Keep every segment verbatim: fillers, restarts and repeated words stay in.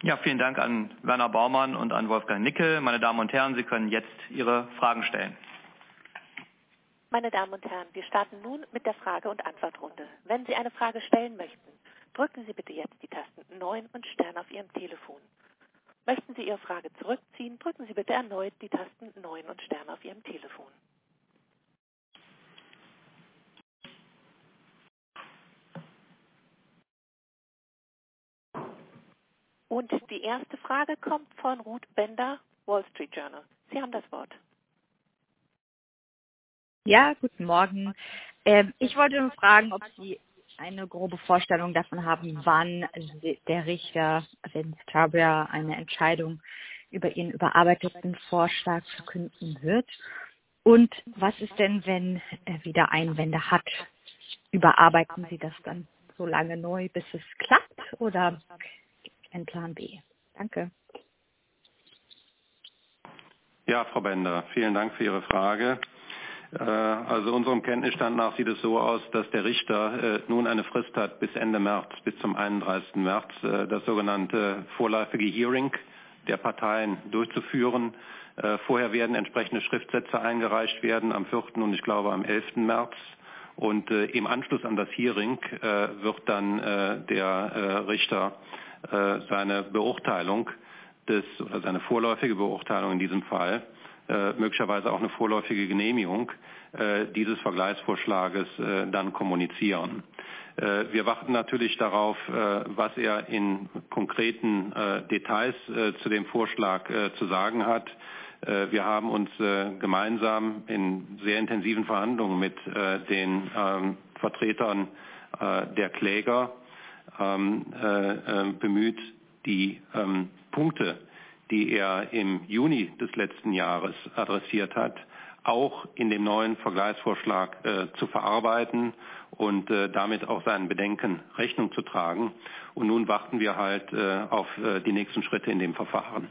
Ja, vielen Dank an Werner Baumann und an Wolfgang Nickel. Meine Damen und Herren, Sie können jetzt Ihre Fragen stellen. Meine Damen und Herren, wir starten nun mit der Frage- und Antwortrunde. Wenn Sie eine Frage stellen möchten, drücken Sie bitte jetzt die Tasten neun und Stern auf Ihrem Telefon. Möchten Sie Ihre Frage zurückziehen, drücken Sie bitte erneut die Tasten neun und Stern auf Ihrem Telefon. Und die erste Frage kommt von Ruth Bender, Wall Street Journal. Sie haben das Wort. Ja, guten Morgen. Ähm, ich wollte nur fragen, ob Sie eine grobe Vorstellung davon haben, wann der Richter Vince Tabria eine Entscheidung über Ihren überarbeiteten Vorschlag verkünden wird. Und was ist denn, wenn er wieder Einwände hat? Überarbeiten Sie das dann so lange neu, bis es klappt, oder ein Plan B? Danke. Ja, Frau Bender, vielen Dank für Ihre Frage. Also unserem Kenntnisstand nach sieht es so aus, dass der Richter nun eine Frist hat bis Ende März, bis zum einunddreißigsten März, das sogenannte vorläufige Hearing der Parteien durchzuführen. Vorher werden entsprechende Schriftsätze eingereicht werden am vierten und ich glaube am elften März. Und im Anschluss an das Hearing wird dann der Richter seine Beurteilung des, oder seine vorläufige Beurteilung in diesem Fall, Äh, möglicherweise auch eine vorläufige Genehmigung äh, dieses Vergleichsvorschlages äh, dann kommunizieren. Äh, wir warten natürlich darauf, äh, was er in konkreten äh, Details äh, zu dem Vorschlag äh, zu sagen hat. Äh, wir haben uns äh, gemeinsam in sehr intensiven Verhandlungen mit äh, den ähm, Vertretern äh, der Kläger ähm, äh, bemüht, die ähm, Punkte, die er im Juni des letzten Jahres adressiert hat, auch in dem neuen Vergleichsvorschlag äh, zu verarbeiten und äh, damit auch seinen Bedenken Rechnung zu tragen. Und nun warten wir halt äh, auf äh, die nächsten Schritte in dem Verfahren.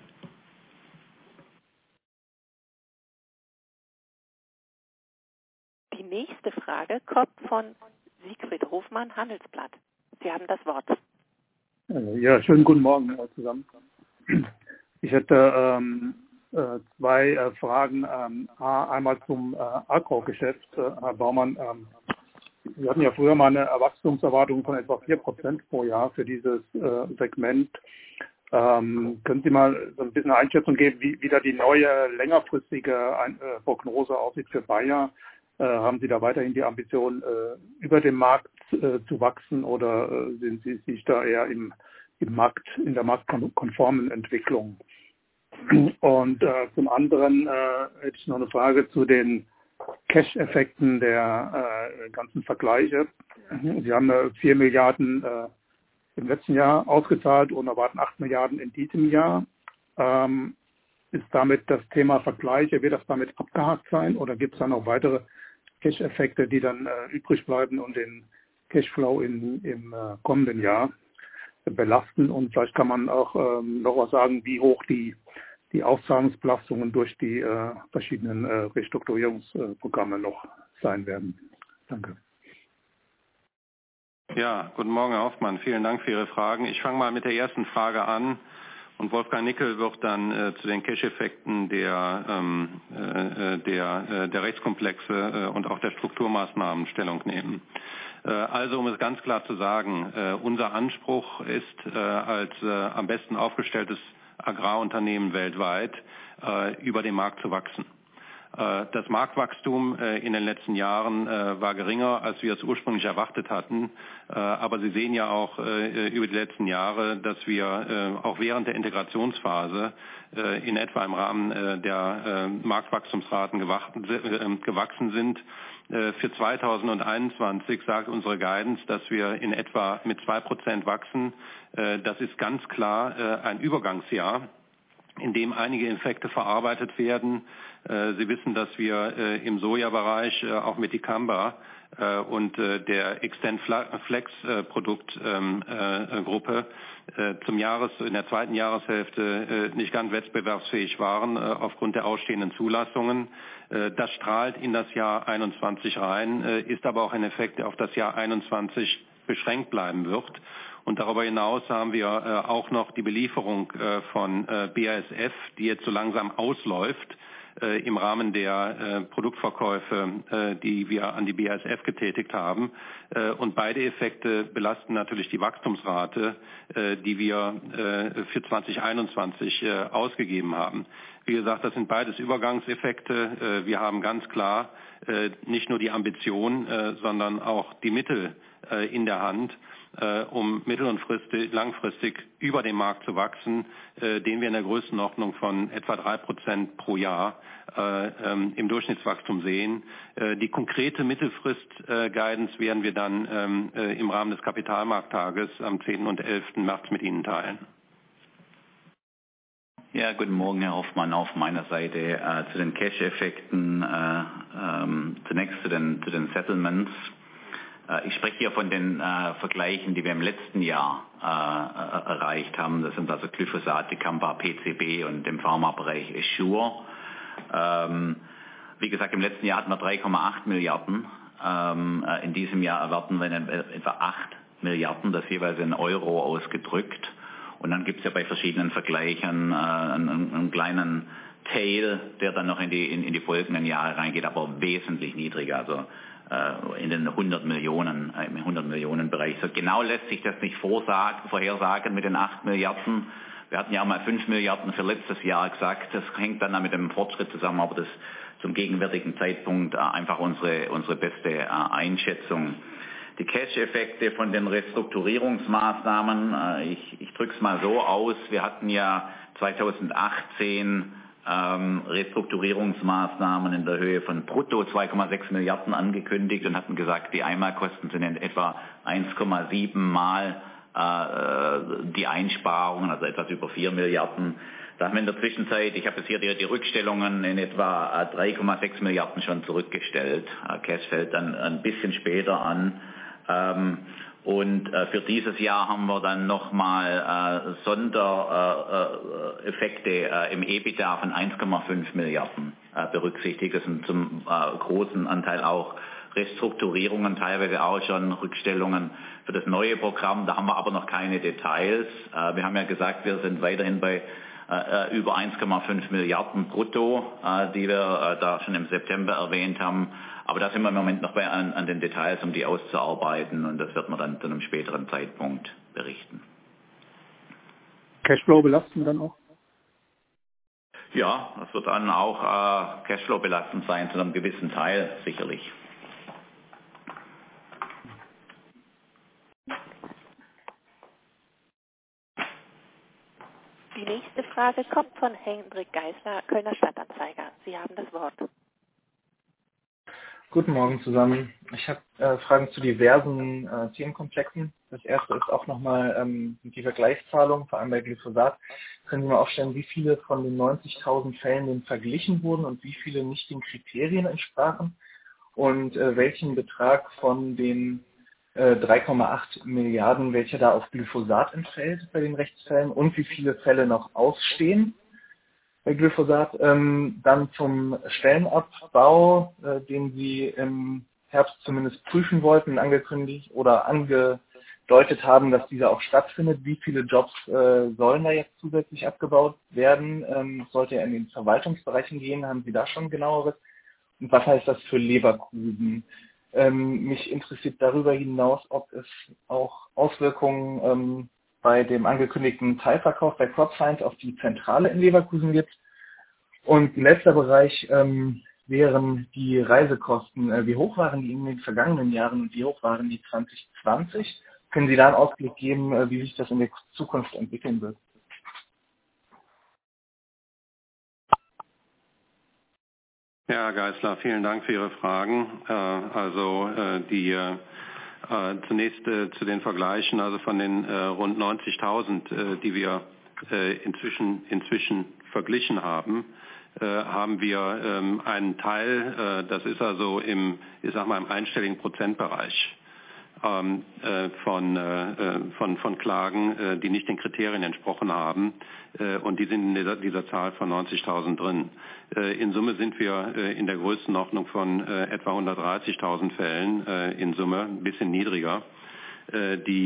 Die nächste Frage kommt von Siegfried Hofmann, Handelsblatt. Sie haben das Wort. Ja, schönen guten Morgen zusammen. Ich hätte ähm, äh, zwei äh, Fragen. Ähm, A, einmal zum äh, Agrogeschäft. Äh, Herr Baumann, ähm, wir hatten ja früher mal eine Wachstumserwartung von etwa vier Prozent pro Jahr für dieses äh, Segment. Ähm, können Sie mal so ein bisschen eine Einschätzung geben, wie, wie da die neue längerfristige Ein äh, Prognose aussieht für Bayer? Äh, haben Sie da weiterhin die Ambition, äh, über dem Markt äh, zu wachsen, oder äh, sind Sie sich da eher im, im Markt, in der marktkonformen Entwicklung? Und äh, zum anderen äh, hätte ich noch eine Frage zu den Cash-Effekten der äh, ganzen Vergleiche. Sie haben äh, vier Milliarden äh, im letzten Jahr ausgezahlt und erwarten acht Milliarden in diesem Jahr. Ähm, ist damit das Thema Vergleiche, wird das damit abgehakt sein, oder gibt es dann noch weitere Cash-Effekte, die dann äh, übrig bleiben und den Cashflow in, im äh, kommenden Jahr belasten? Und vielleicht kann man auch ähm, noch was sagen, wie hoch die, die Auszahlungsbelastungen durch die äh, verschiedenen äh, Restrukturierungsprogramme noch sein werden. Danke. Ja, guten Morgen, Herr Hoffmann. Vielen Dank für Ihre Fragen. Ich fange mal mit der ersten Frage an. Und Wolfgang Nickel wird dann äh, zu den Cash-Effekten der, ähm, äh, der, äh, der Rechtskomplexe äh, und auch der Strukturmaßnahmen Stellung nehmen. Äh, also, um es ganz klar zu sagen, äh, unser Anspruch ist, äh, als äh, am besten aufgestelltes Agrarunternehmen weltweit äh, über den Markt zu wachsen. Das Marktwachstum in den letzten Jahren war geringer, als wir es ursprünglich erwartet hatten. Aber Sie sehen ja auch über die letzten Jahre, dass wir auch während der Integrationsphase in etwa im Rahmen der Marktwachstumsraten gewachsen sind. Für zweitausendeinundzwanzig sagt unsere Guidance, dass wir in etwa mit zwei Prozent wachsen. Das ist ganz klar ein Übergangsjahr, in dem einige Effekte verarbeitet werden. Sie wissen, dass wir im Sojabereich auch mit Dicamba und der Extend Flex Produktgruppe zum Jahres, in der zweiten Jahreshälfte nicht ganz wettbewerbsfähig waren aufgrund der ausstehenden Zulassungen. Das strahlt in das Jahr einundzwanzig rein, ist aber auch ein Effekt, der auf das Jahr einundzwanzig beschränkt bleiben wird. Und darüber hinaus haben wir äh, auch noch die Belieferung äh, von äh, B A S F, die jetzt so langsam ausläuft äh, im Rahmen der äh, Produktverkäufe, äh, die wir an die B A S F getätigt haben. Äh, und beide Effekte belasten natürlich die Wachstumsrate, äh, die wir äh, für zwanzig einundzwanzig äh, ausgegeben haben. Wie gesagt, das sind beides Übergangseffekte. Äh, wir haben ganz klar äh, nicht nur die Ambition, äh, sondern auch die Mittel äh, in der Hand, äh, um mittel- und fristig, langfristig über den Markt zu wachsen, äh, den wir in der Größenordnung von etwa drei Prozent pro Jahr äh, ähm, im Durchschnittswachstum sehen. Äh, die konkrete Mittelfrist-Guidance äh, werden wir dann ähm, äh, im Rahmen des Kapitalmarkttages am zehnten und elften März mit Ihnen teilen. Ja, guten Morgen, Herr Hoffmann, auf meiner Seite äh, zu den Cash-Effekten, äh, ähm, zunächst zu den, zu den Settlements. Äh, ich spreche hier von den äh, Vergleichen, die wir im letzten Jahr äh, erreicht haben. Das sind also Glyphosat, Dicamba, P C B und im Pharmabereich Essure. Ähm, wie gesagt, im letzten Jahr hatten wir drei Komma acht Milliarden. Ähm, äh, in diesem Jahr erwarten wir etwa acht Milliarden, das jeweils in Euro ausgedrückt. Und dann gibt es ja bei verschiedenen Vergleichen äh, einen, einen kleinen Tail, der dann noch in die, in, in die folgenden Jahre reingeht, aber wesentlich niedriger, also äh, in den hundert Millionen, äh, im hundert Millionen Bereich. So genau lässt sich das nicht vorsagen, vorhersagen mit den acht Milliarden. Wir hatten ja mal fünf Milliarden für letztes Jahr gesagt. Das hängt dann mit dem Fortschritt zusammen, aber das zum gegenwärtigen Zeitpunkt äh, einfach unsere, unsere beste äh, Einschätzung. Die Cash-Effekte von den Restrukturierungsmaßnahmen, ich, ich drücke es mal so aus, wir hatten ja zweitausendachtzehn ähm, Restrukturierungsmaßnahmen in der Höhe von brutto zwei Komma sechs Milliarden angekündigt und hatten gesagt, die Einmalkosten sind in etwa eins Komma sieben Mal äh, die Einsparungen, also etwas über vier Milliarden. Da haben wir in der Zwischenzeit, ich habe jetzt hier die, die Rückstellungen in etwa drei Komma sechs Milliarden schon zurückgestellt. Cash fällt dann ein bisschen später an. Ähm, und äh, für dieses Jahr haben wir dann nochmal äh, Sondereffekte äh, äh, im EBITDA von eins Komma fünf Milliarden äh, berücksichtigt. Das sind zum äh, großen Anteil auch Restrukturierungen, teilweise auch schon Rückstellungen für das neue Programm. Da haben wir aber noch keine Details. Äh, wir haben ja gesagt, wir sind weiterhin bei äh, über eins Komma fünf Milliarden brutto, äh, die wir äh, da schon im September erwähnt haben. Aber da sind wir im Moment noch bei, an, an den Details, um die auszuarbeiten, und das wird man dann zu einem späteren Zeitpunkt berichten. Cashflow belasten dann auch? Ja, das wird dann auch äh, Cashflow belastend sein, zu einem gewissen Teil sicherlich. Die nächste Frage kommt von Hendrik Geisler, Kölner Stadtanzeiger. Sie haben das Wort. Guten Morgen zusammen. Ich habe äh, Fragen zu diversen äh, Themenkomplexen. Das erste ist auch nochmal ähm, die Vergleichszahlung, vor allem bei Glyphosat. Können Sie mal aufstellen, wie viele von den neunzigtausend Fällen denn verglichen wurden und wie viele nicht den Kriterien entsprachen? Und äh, welchen Betrag von den äh, drei Komma acht Milliarden, welcher da auf Glyphosat entfällt bei den Rechtsfällen, und wie viele Fälle noch ausstehen bei Glyphosat? Ähm, dann zum Stellenabbau, äh, den Sie im Herbst zumindest prüfen wollten, angekündigt oder angedeutet haben, dass dieser auch stattfindet. Wie viele Jobs äh, sollen da jetzt zusätzlich abgebaut werden? Ähm, sollte er in den Verwaltungsbereichen gehen? Haben Sie da schon genaueres? Und was heißt das für Leverkusen? Ähm, mich interessiert darüber hinaus, ob es auch Auswirkungen ähm, bei dem angekündigten Teilverkauf bei Crop Science auf die Zentrale in Leverkusen gibt. Und letzter Bereich ähm, wären die Reisekosten. Äh, wie hoch waren die in den vergangenen Jahren und wie hoch waren die zwanzig zwanzig? Können Sie da einen Ausblick geben, äh, wie sich das in der Zukunft entwickeln wird? Ja, Herr Geisler, vielen Dank für Ihre Fragen. Äh, also äh, die äh, zunächst äh, zu den Vergleichen, also von den äh, rund neunzigtausend, äh, die wir äh, inzwischen, inzwischen verglichen haben, äh, haben wir ähm, einen Teil, äh, das ist also im, ich sag mal, im einstelligen Prozentbereich ähm, äh, von, äh, von, von Klagen, äh, die nicht den Kriterien entsprochen haben, äh, und die sind in dieser, dieser Zahl von neunzigtausend drin. Äh, in Summe sind wir äh, in der Größenordnung von äh, etwa hundertdreißigtausend Fällen, äh, in Summe ein bisschen niedriger. die,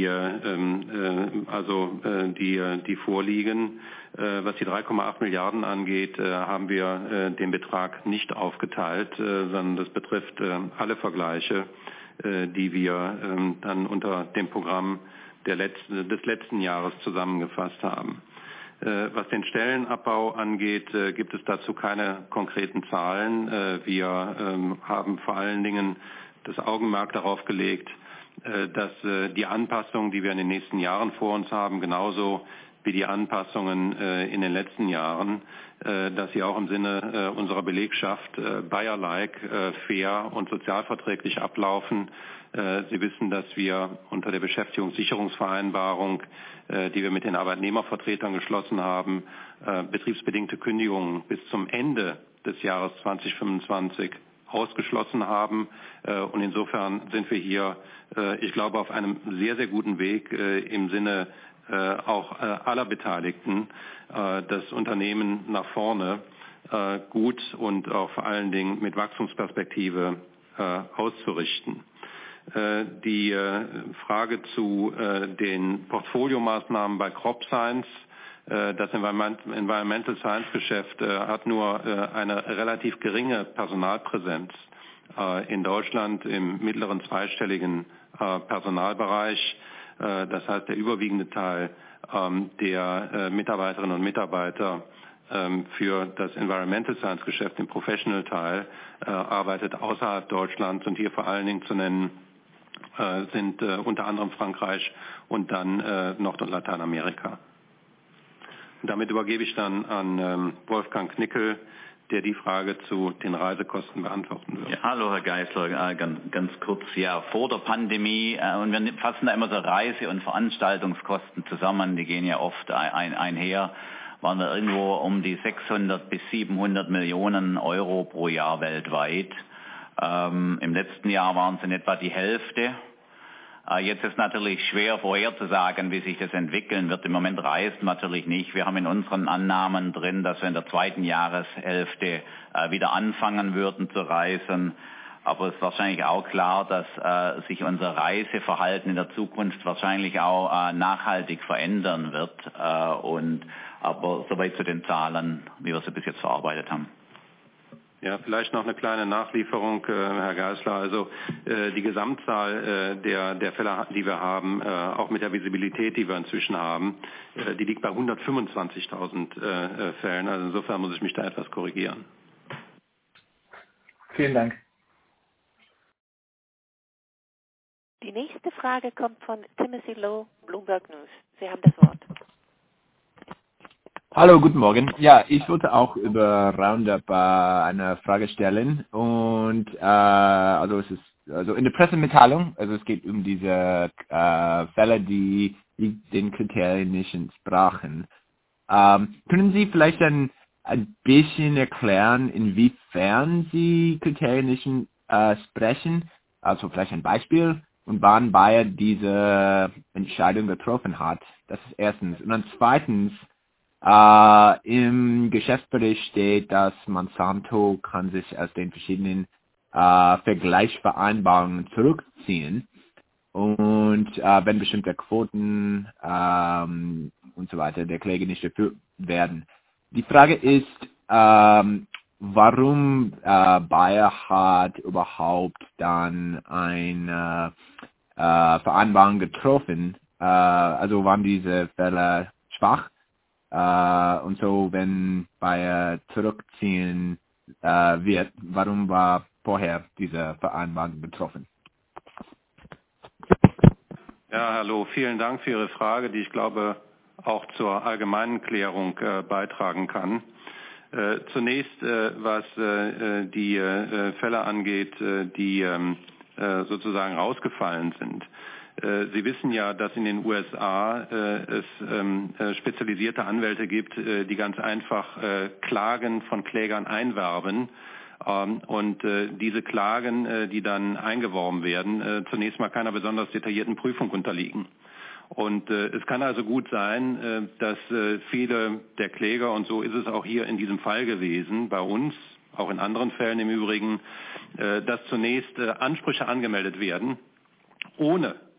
also, die, die vorliegen. Was die drei Komma acht Milliarden angeht, haben wir den Betrag nicht aufgeteilt, sondern das betrifft alle Vergleiche, die wir dann unter dem Programm der letzten, des letzten Jahres zusammengefasst haben. Was den Stellenabbau angeht, gibt es dazu keine konkreten Zahlen. Wir haben vor allen Dingen das Augenmerk darauf gelegt, dass die Anpassungen, die wir in den nächsten Jahren vor uns haben, genauso wie die Anpassungen in den letzten Jahren, dass sie auch im Sinne unserer Belegschaft Bayer-like, fair und sozialverträglich ablaufen. Sie wissen, dass wir unter der Beschäftigungssicherungsvereinbarung, die wir mit den Arbeitnehmervertretern geschlossen haben, betriebsbedingte Kündigungen bis zum Ende des Jahres zweitausendfünfundzwanzig ausgeschlossen haben. Und insofern sind wir hier, ich glaube, auf einem sehr, sehr guten Weg im Sinne auch aller Beteiligten, das Unternehmen nach vorne gut und auch vor allen Dingen mit Wachstumsperspektive auszurichten. Die Frage zu den Portfoliomaßnahmen bei Crop Science. Das Environmental Science Geschäft hat nur eine relativ geringe Personalpräsenz in Deutschland im mittleren zweistelligen Personalbereich. Das heißt, der überwiegende Teil der Mitarbeiterinnen und Mitarbeiter für das Environmental Science Geschäft, den Professional Teil, arbeitet außerhalb Deutschlands, und hier vor allen Dingen zu nennen sind unter anderem Frankreich und dann Nord- und Lateinamerika. Und damit übergebe ich dann an Wolfgang Nickel, der die Frage zu den Reisekosten beantworten wird. Ja, hallo Herr Geisler, ganz, ganz kurz. Ja, vor der Pandemie, äh, und wir fassen da immer so Reise- und Veranstaltungskosten zusammen, die gehen ja oft ein, einher, waren wir irgendwo um die sechshundert bis siebenhundert Millionen Euro pro Jahr weltweit. Ähm, Im letzten Jahr waren es in etwa die Hälfte. Jetzt ist natürlich schwer vorherzusagen, wie sich das entwickeln wird. Im Moment reisen natürlich nicht. Wir haben in unseren Annahmen drin, dass wir in der zweiten Jahreshälfte wieder anfangen würden zu reisen. Aber es ist wahrscheinlich auch klar, dass sich unser Reiseverhalten in der Zukunft wahrscheinlich auch nachhaltig verändern wird. Und aber soweit zu den Zahlen, wie wir sie bis jetzt verarbeitet haben. Ja, vielleicht noch eine kleine Nachlieferung, äh, Herr Geisler. Also äh, die Gesamtzahl äh, der, der Fälle, die wir haben, äh, auch mit der Visibilität, die wir inzwischen haben, äh, die liegt bei hundertfünfundzwanzigtausend äh, Fällen. Also insofern muss ich mich da etwas korrigieren. Vielen Dank. Die nächste Frage kommt von Timothy Lowe, Bloomberg News. Sie haben das Wort. Hallo, guten Morgen. Ja, ich wollte auch über Roundup äh, eine Frage stellen. Und äh, also es ist also in der Pressemitteilung, also es geht um diese äh, Fälle, die, die den Kriterien nicht entsprachen. Ähm, können Sie vielleicht dann ein bisschen erklären, inwiefern Sie Kriterien nicht äh, sprechen? Also vielleicht ein Beispiel und wann Bayer diese Entscheidung getroffen hat. Das ist erstens. Und dann zweitens, Uh, im Geschäftsbericht steht, dass Monsanto kann sich aus den verschiedenen uh, Vergleichsvereinbarungen zurückziehen und uh, wenn bestimmte Quoten um, und so weiter der Kläger nicht erfüllt werden. Die Frage ist, um, warum uh, Bayer hat überhaupt dann eine uh, Vereinbarung getroffen, uh, also waren diese Fälle schwach? Uh, und so, wenn Bayer zurückziehen uh, wird, warum war vorher diese Vereinbarung betroffen? Ja, hallo, vielen Dank für Ihre Frage, die ich glaube auch zur allgemeinen Klärung äh, beitragen kann. Äh, zunächst, äh, was äh, die äh, Fälle angeht, äh, die äh, sozusagen rausgefallen sind. Sie wissen ja, dass in den U S A äh, es ähm, spezialisierte Anwälte gibt, äh, die ganz einfach äh, Klagen von Klägern einwerben ähm, und äh, diese Klagen, äh, die dann eingeworben werden, äh, zunächst mal keiner besonders detaillierten Prüfung unterliegen. Und äh, es kann also gut sein, äh, dass äh, viele der Kläger, und so ist es auch hier in diesem Fall gewesen, bei uns, auch in anderen Fällen im Übrigen, äh, dass zunächst äh, Ansprüche angemeldet werden, ohne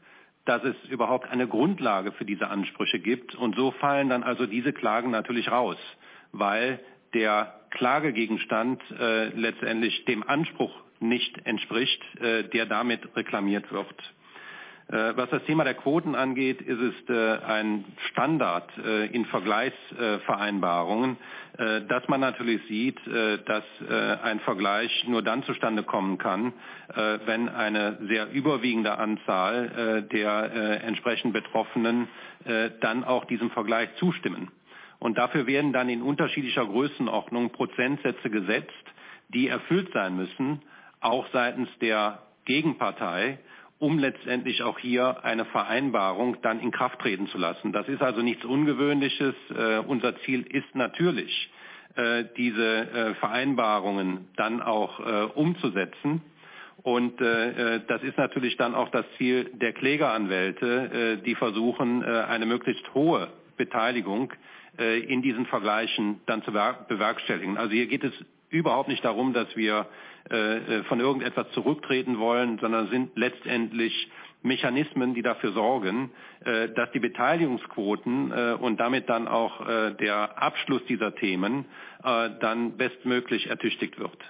dass es überhaupt eine Grundlage für diese Ansprüche gibt. Und so fallen dann also diese Klagen natürlich raus, weil der Klagegegenstand äh, letztendlich dem Anspruch nicht entspricht, äh, der damit reklamiert wird. Äh, was das Thema der Quoten angeht, ist es äh, ein Standard äh, in Vergleichsvereinbarungen, äh, dass man natürlich sieht, äh, dass äh, ein Vergleich nur dann zustande kommen kann, äh, wenn eine sehr überwiegende Anzahl äh, der äh, entsprechend Betroffenen äh, dann auch diesem Vergleich zustimmen. Und dafür werden dann in unterschiedlicher Größenordnung Prozentsätze gesetzt, die erfüllt sein müssen, auch seitens der Gegenpartei, um letztendlich auch hier eine Vereinbarung dann in Kraft treten zu lassen. Das ist also nichts Ungewöhnliches. Äh, unser Ziel ist natürlich, äh, diese äh, Vereinbarungen dann auch äh, umzusetzen. Und äh, das ist natürlich dann auch das Ziel der Klägeranwälte, äh, die versuchen, äh, eine möglichst hohe Beteiligung äh, in diesen Vergleichen dann zu bewerkstelligen. Also hier geht es überhaupt nicht darum, dass wir äh, von irgendetwas zurücktreten wollen, sondern es sind letztendlich Mechanismen, die dafür sorgen, äh, dass die Beteiligungsquoten äh, und damit dann auch äh, der Abschluss dieser Themen äh, dann bestmöglich ertüchtigt wird.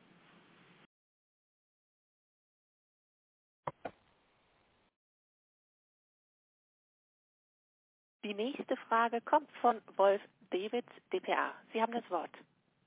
Die nächste Frage kommt von Wolf Dewitz, D P A. Sie haben das Wort.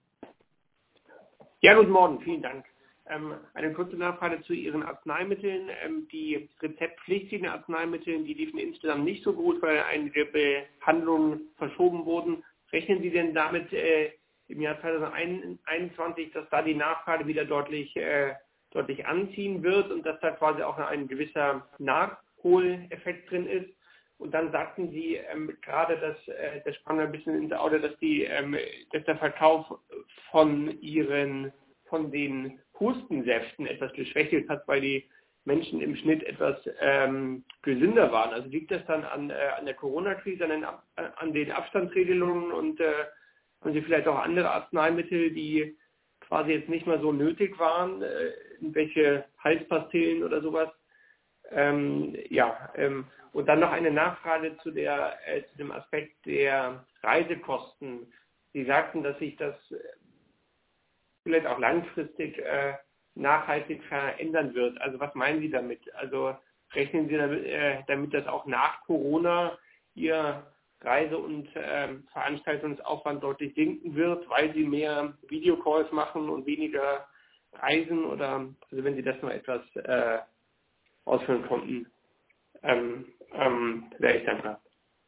Ja, guten Morgen, vielen Dank. Ähm, eine kurze Nachfrage zu Ihren Arzneimitteln. Ähm, die rezeptpflichtigen Arzneimittel, die liefen insgesamt nicht so gut, weil einige Behandlungen verschoben wurden. Rechnen Sie denn damit äh, im Jahr zweitausendeinundzwanzig, dass da die Nachfrage wieder deutlich, äh, deutlich anziehen wird und dass da quasi auch ein gewisser Nachholeffekt drin ist? Und dann sagten Sie ähm, gerade, dass äh, das sprang ein bisschen ins Auge, dass die, ähm, dass der Verkauf von ihren, von den Hustensäften etwas geschwächelt hat, weil die Menschen im Schnitt etwas ähm, gesünder waren. Also liegt das dann an, äh, an der Corona-Krise, an den, an den Abstandsregelungen und äh, haben Sie vielleicht auch andere Arzneimittel, die quasi jetzt nicht mehr so nötig waren, äh, irgendwelche Halspastillen oder sowas? Ähm, ja, ähm, und dann noch eine Nachfrage zu, der, äh, zu dem Aspekt der Reisekosten. Sie sagten, dass sich das äh, vielleicht auch langfristig äh, nachhaltig verändern wird. Also was meinen Sie damit? Also rechnen Sie damit, äh, damit dass auch nach Corona Ihr Reise- und äh, Veranstaltungsaufwand deutlich sinken wird, weil Sie mehr Videocalls machen und weniger reisen? Oder also wenn Sie das noch etwas äh, ausführen konnten, ähm, ähm, wäre ich dankbar.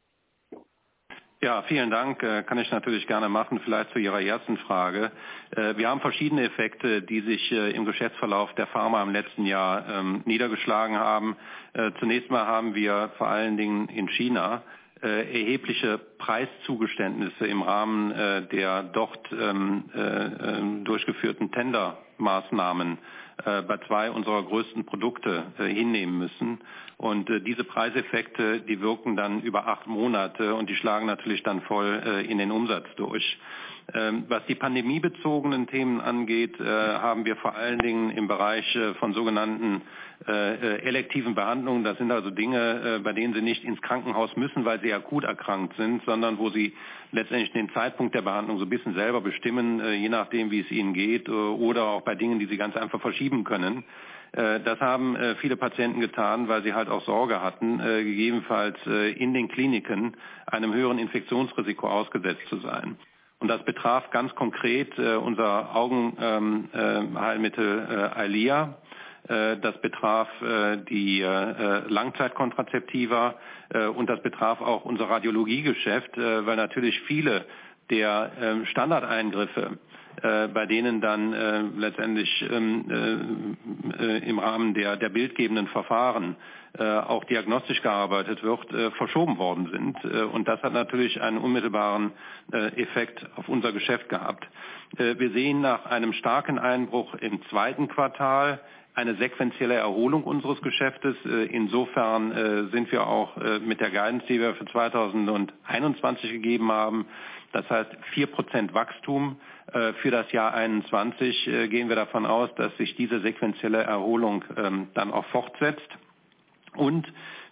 Ja, vielen Dank. Kann ich natürlich gerne machen. Vielleicht zu Ihrer ersten Frage. Wir haben verschiedene Effekte, die sich im Geschäftsverlauf der Pharma im letzten Jahr niedergeschlagen haben. Zunächst mal haben wir vor allen Dingen in China erhebliche Preiszugeständnisse im Rahmen der dort durchgeführten Tendermaßnahmen bei zwei unserer größten Produkte hinnehmen müssen. Und diese Preiseffekte, die wirken dann über acht Monate und die schlagen natürlich dann voll in den Umsatz durch. Was die pandemiebezogenen Themen angeht, haben wir vor allen Dingen im Bereich von sogenannten elektiven Behandlungen, das sind also Dinge, bei denen Sie nicht ins Krankenhaus müssen, weil Sie akut erkrankt sind, sondern wo Sie letztendlich den Zeitpunkt der Behandlung so ein bisschen selber bestimmen, je nachdem, wie es Ihnen geht, oder auch bei Dingen, die Sie ganz einfach verschieben können. Das haben viele Patienten getan, weil sie halt auch Sorge hatten, gegebenenfalls in den Kliniken einem höheren Infektionsrisiko ausgesetzt zu sein. Und das betraf ganz konkret unser Augenheilmittel Eylea. Das betraf die Langzeitkontraceptiva und das betraf auch unser Radiologiegeschäft, weil natürlich viele der Standardeingriffe, bei denen dann äh, letztendlich ähm, äh, im Rahmen der, der bildgebenden Verfahren äh, auch diagnostisch gearbeitet wird, äh, verschoben worden sind. Äh, und das hat natürlich einen unmittelbaren äh, Effekt auf unser Geschäft gehabt. Äh, wir sehen nach einem starken Einbruch im zweiten Quartal eine sequentielle Erholung unseres Geschäftes. Äh, insofern äh, sind wir auch äh, mit der Guidance, die wir für zweitausendeinundzwanzig gegeben haben, das heißt vier Prozent Wachstum für das Jahr einundzwanzig, gehen wir davon aus, dass sich diese sequentielle Erholung dann auch fortsetzt. Und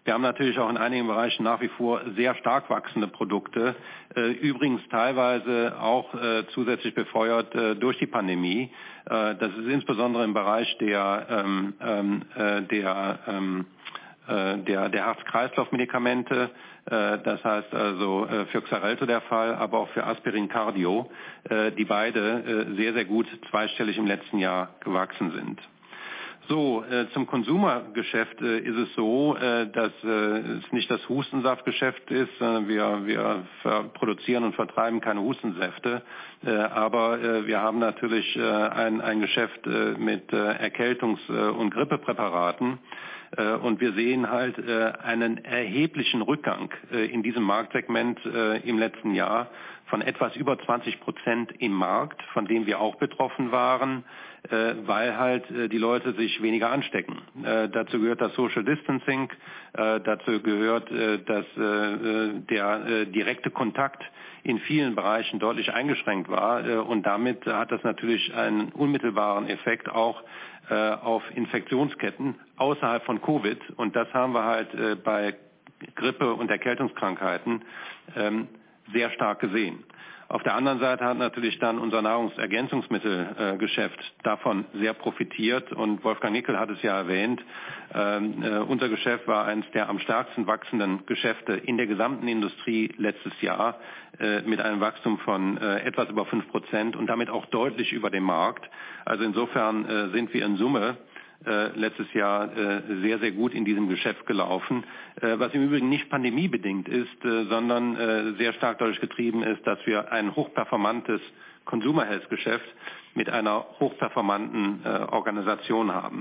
Wir haben natürlich auch in einigen Bereichen nach wie vor sehr stark wachsende Produkte, äh, übrigens teilweise auch äh, zusätzlich befeuert äh, durch die Pandemie. Äh, das ist insbesondere im Bereich der, ähm, äh, der, ähm, äh, der, der Herz-Kreislauf-Medikamente. Äh, das heißt also äh, für Xarelto der Fall, aber auch für Aspirin Cardio, äh, die beide äh, sehr, sehr gut zweistellig im letzten Jahr gewachsen sind. So, äh, zum Konsumergeschäft äh, ist es so, äh, dass äh, es nicht das Hustensaftgeschäft ist, sondern wir, wir produzieren und vertreiben keine Hustensäfte, äh, aber äh, wir haben natürlich äh, ein, ein Geschäft äh, mit äh, Erkältungs- äh, und Grippepräparaten. Äh, und wir sehen halt äh, einen erheblichen Rückgang äh, in diesem Marktsegment äh, im letzten Jahr von etwas über zwanzig Prozent im Markt, von dem wir auch betroffen waren, äh, weil halt äh, die Leute sich weniger anstecken. Äh, dazu gehört das Social Distancing, äh, dazu gehört, äh, dass äh, der äh, direkte Kontakt in vielen Bereichen deutlich eingeschränkt war äh, und damit hat das natürlich einen unmittelbaren Effekt auch äh, auf Infektionsketten außerhalb von Covid und das haben wir halt äh, bei Grippe- und Erkältungskrankheiten ähm, sehr stark gesehen. Auf der anderen Seite hat natürlich dann unser Nahrungsergänzungsmittelgeschäft äh, davon sehr profitiert und Wolfgang Nickel hat es ja erwähnt. Ähm, äh, unser Geschäft war eines der am stärksten wachsenden Geschäfte in der gesamten Industrie letztes Jahr äh, mit einem Wachstum von äh, etwas über fünf Prozent und damit auch deutlich über dem Markt. Also insofern äh, sind wir in Summe Äh, letztes Jahr äh, sehr, sehr gut in diesem Geschäft gelaufen, äh, was im Übrigen nicht pandemiebedingt ist, äh, sondern äh, sehr stark dadurch getrieben ist, dass wir ein hochperformantes Consumer Health Geschäft mit einer hochperformanten äh, Organisation haben.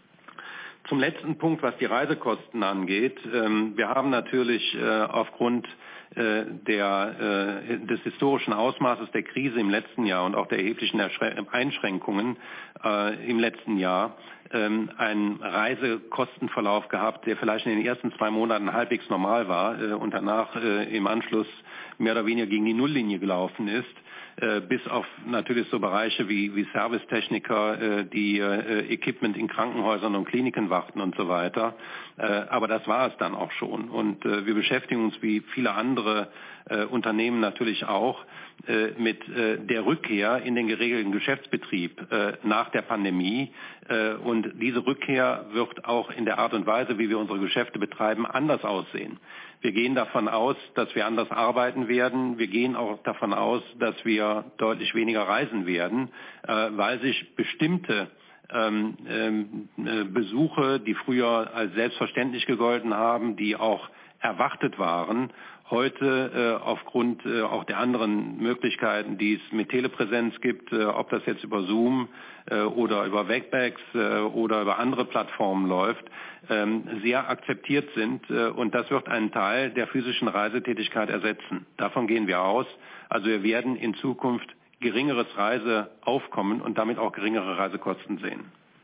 Zum letzten Punkt, was die Reisekosten angeht. Ähm, wir haben natürlich äh, aufgrund äh, der, äh, des historischen Ausmaßes der Krise im letzten Jahr und auch der erheblichen Einschränkungen äh, im letzten Jahr ähm, einen Reisekostenverlauf gehabt, der vielleicht in den ersten zwei Monaten halbwegs normal war äh, und danach äh, im Anschluss mehr oder weniger gegen die Nulllinie gelaufen ist. Bis auf natürlich so Bereiche wie, wie Servicetechniker, die Equipment in Krankenhäusern und Kliniken warten und so weiter. Aber das war es dann auch schon. Und wir beschäftigen uns wie viele andere Unternehmen natürlich auch mit der Rückkehr in den geregelten Geschäftsbetrieb nach der Pandemie. Und diese Rückkehr wird auch in der Art und Weise, wie wir unsere Geschäfte betreiben, anders aussehen. Wir gehen davon aus, dass wir anders arbeiten werden. Wir gehen auch davon aus, dass wir deutlich weniger reisen werden, äh, weil sich bestimmte ähm, äh, Besuche, die früher als selbstverständlich gegolten haben, die auch erwartet waren, heute äh, aufgrund äh, auch der anderen Möglichkeiten, die es mit Telepräsenz gibt, äh, ob das jetzt über Zoom äh, oder über Webex äh, oder über andere Plattformen läuft, ähm, sehr akzeptiert sind. Äh, und das wird einen Teil der physischen Reisetätigkeit ersetzen. Davon gehen wir aus. Also wir werden in Zukunft geringeres Reiseaufkommen und damit auch geringere Reisekosten sehen.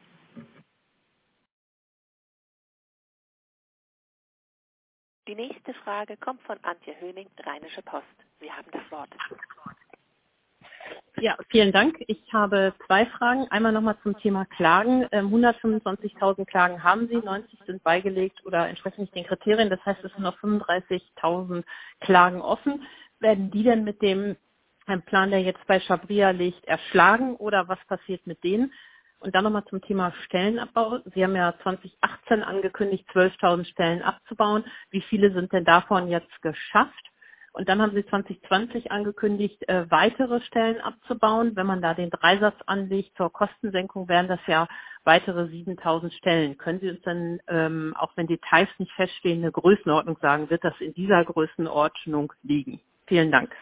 Die nächste Frage kommt von Antje Höning, Rheinische Post. Sie haben das Wort. Ja, vielen Dank. Ich habe zwei Fragen. Einmal nochmal zum Thema Klagen. hundertfünfundzwanzigtausend Klagen haben Sie, neunzig sind beigelegt oder entsprechen nicht den Kriterien. Das heißt, es sind noch fünfunddreißigtausend Klagen offen. Werden die denn mit dem Plan, der jetzt bei Shabria liegt, erschlagen oder was passiert mit denen? Und dann nochmal zum Thema Stellenabbau. Sie haben ja zwanzig achtzehn angekündigt, zwölftausend Stellen abzubauen. Wie viele sind denn davon jetzt geschafft? Und dann haben Sie zwanzig zwanzig angekündigt, äh, weitere Stellen abzubauen. Wenn man da den Dreisatz anlegt zur Kostensenkung, wären das ja weitere siebentausend Stellen. Können Sie uns dann, ähm, auch wenn Details nicht feststehen, eine Größenordnung sagen? Wird das in dieser Größenordnung liegen? Vielen Dank.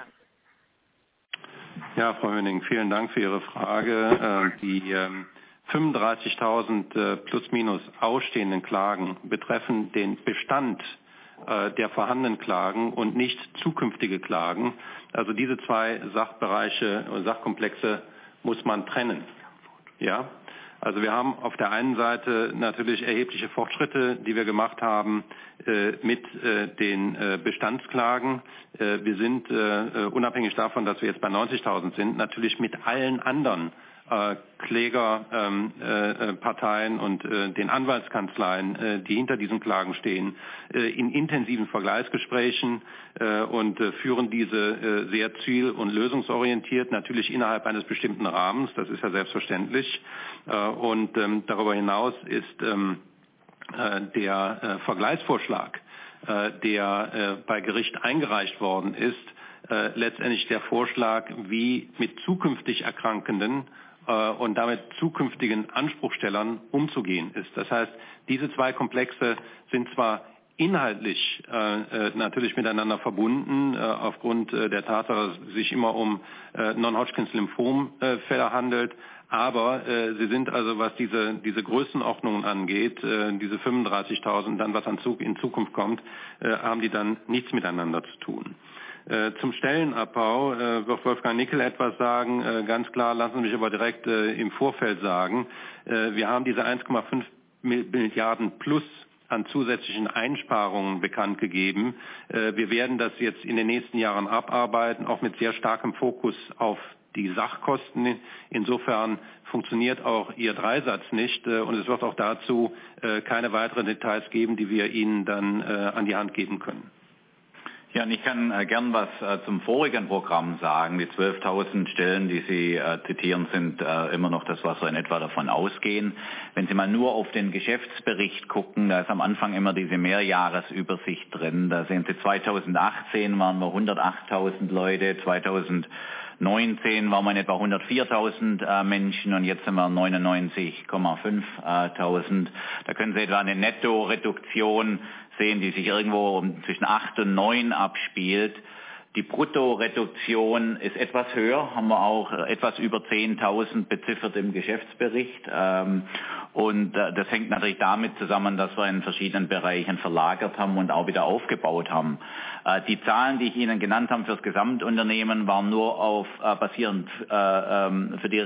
Ja, Frau Höning, vielen Dank für Ihre Frage. Äh, die ähm fünfunddreißigtausend äh, plus minus ausstehenden Klagen betreffen den Bestand äh, der vorhandenen Klagen und nicht zukünftige Klagen. Also diese zwei Sachbereiche und Sachkomplexe muss man trennen. Ja? Also wir haben auf der einen Seite natürlich erhebliche Fortschritte, die wir gemacht haben äh, mit äh, den äh, Bestandsklagen. Äh, wir sind äh, unabhängig davon, dass wir jetzt bei neunzigtausend sind, natürlich mit allen anderen äh, Klägerparteien ähm, äh, und äh, den Anwaltskanzleien, äh, die hinter diesen Klagen stehen, äh, in intensiven Vergleichsgesprächen äh, und äh, führen diese äh, sehr ziel- und lösungsorientiert, natürlich innerhalb eines bestimmten Rahmens, das ist ja selbstverständlich. Äh, und ähm, darüber hinaus ist ähm, äh, der äh, Vergleichsvorschlag, äh, der äh, bei Gericht eingereicht worden ist, äh, letztendlich der Vorschlag, wie mit zukünftig Erkrankenden und damit zukünftigen Anspruchstellern umzugehen ist. Das heißt, diese zwei Komplexe sind zwar inhaltlich äh, natürlich miteinander verbunden, äh, aufgrund äh, der Tatsache, dass es sich immer um äh, Non-Hodgkins-Lymphom-Fälle handelt, aber äh, sie sind also, was diese, diese Größenordnungen angeht, äh, diese fünfunddreißigtausend, dann was an Zug in Zukunft kommt, äh, haben die dann nichts miteinander zu tun. Äh, zum Stellenabbau äh, wird Wolfgang Nickel etwas sagen. Äh, ganz klar, lassen Sie mich aber direkt äh, im Vorfeld sagen, äh, wir haben diese eins Komma fünf Milliarden plus an zusätzlichen Einsparungen bekannt gegeben. Äh, wir werden das jetzt in den nächsten Jahren abarbeiten, auch mit sehr starkem Fokus auf die Sachkosten. Insofern funktioniert auch Ihr Dreisatz nicht äh, und es wird auch dazu äh, keine weiteren Details geben, die wir Ihnen dann äh, an die Hand geben können. Ja, und ich kann äh, gern was äh, zum vorigen Programm sagen. Die zwölftausend Stellen, die Sie äh, zitieren, sind äh, immer noch das, was wir in etwa davon ausgehen. Wenn Sie mal nur auf den Geschäftsbericht gucken, da ist am Anfang immer diese Mehrjahresübersicht drin. Da sehen Sie, zweitausendachtzehn waren wir hundertachttausend Leute, zweitausendneunzehn waren wir in etwa hundertviertausend äh, Menschen und jetzt sind wir neunundneunzig Komma fünftausend. Da können Sie etwa eine Nettoreduktion sehen, die sich irgendwo um zwischen acht und neun abspielt. Die Bruttoreduktion ist etwas höher, haben wir auch etwas über zehntausend beziffert im Geschäftsbericht. Und das hängt natürlich damit zusammen, dass wir in verschiedenen Bereichen verlagert haben und auch wieder aufgebaut haben. Die Zahlen, die ich Ihnen genannt habe für das Gesamtunternehmen, waren nur auf basierend für die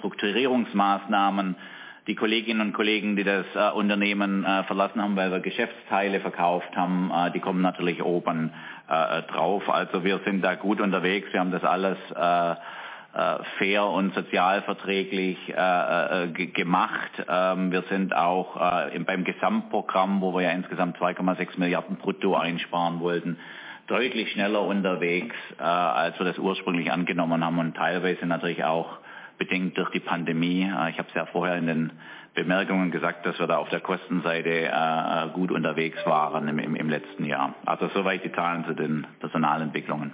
Restrukturierungsmaßnahmen. Die Kolleginnen und Kollegen, die das äh, Unternehmen äh, verlassen haben, weil wir Geschäftsteile verkauft haben, äh, die kommen natürlich oben äh, drauf. Also wir sind da gut unterwegs. Wir haben das alles äh, äh, fair und sozialverträglich äh, äh, g- gemacht. Ähm, wir sind auch äh, im, beim Gesamtprogramm, wo wir ja insgesamt zwei Komma sechs Milliarden brutto einsparen wollten, deutlich schneller unterwegs, äh, als wir das ursprünglich angenommen haben und teilweise natürlich auch bedingt durch die Pandemie. Ich habe es ja vorher in den Bemerkungen gesagt, dass wir da auf der Kostenseite äh, gut unterwegs waren im, im, im letzten Jahr. Also soweit die Zahlen zu den Personalentwicklungen.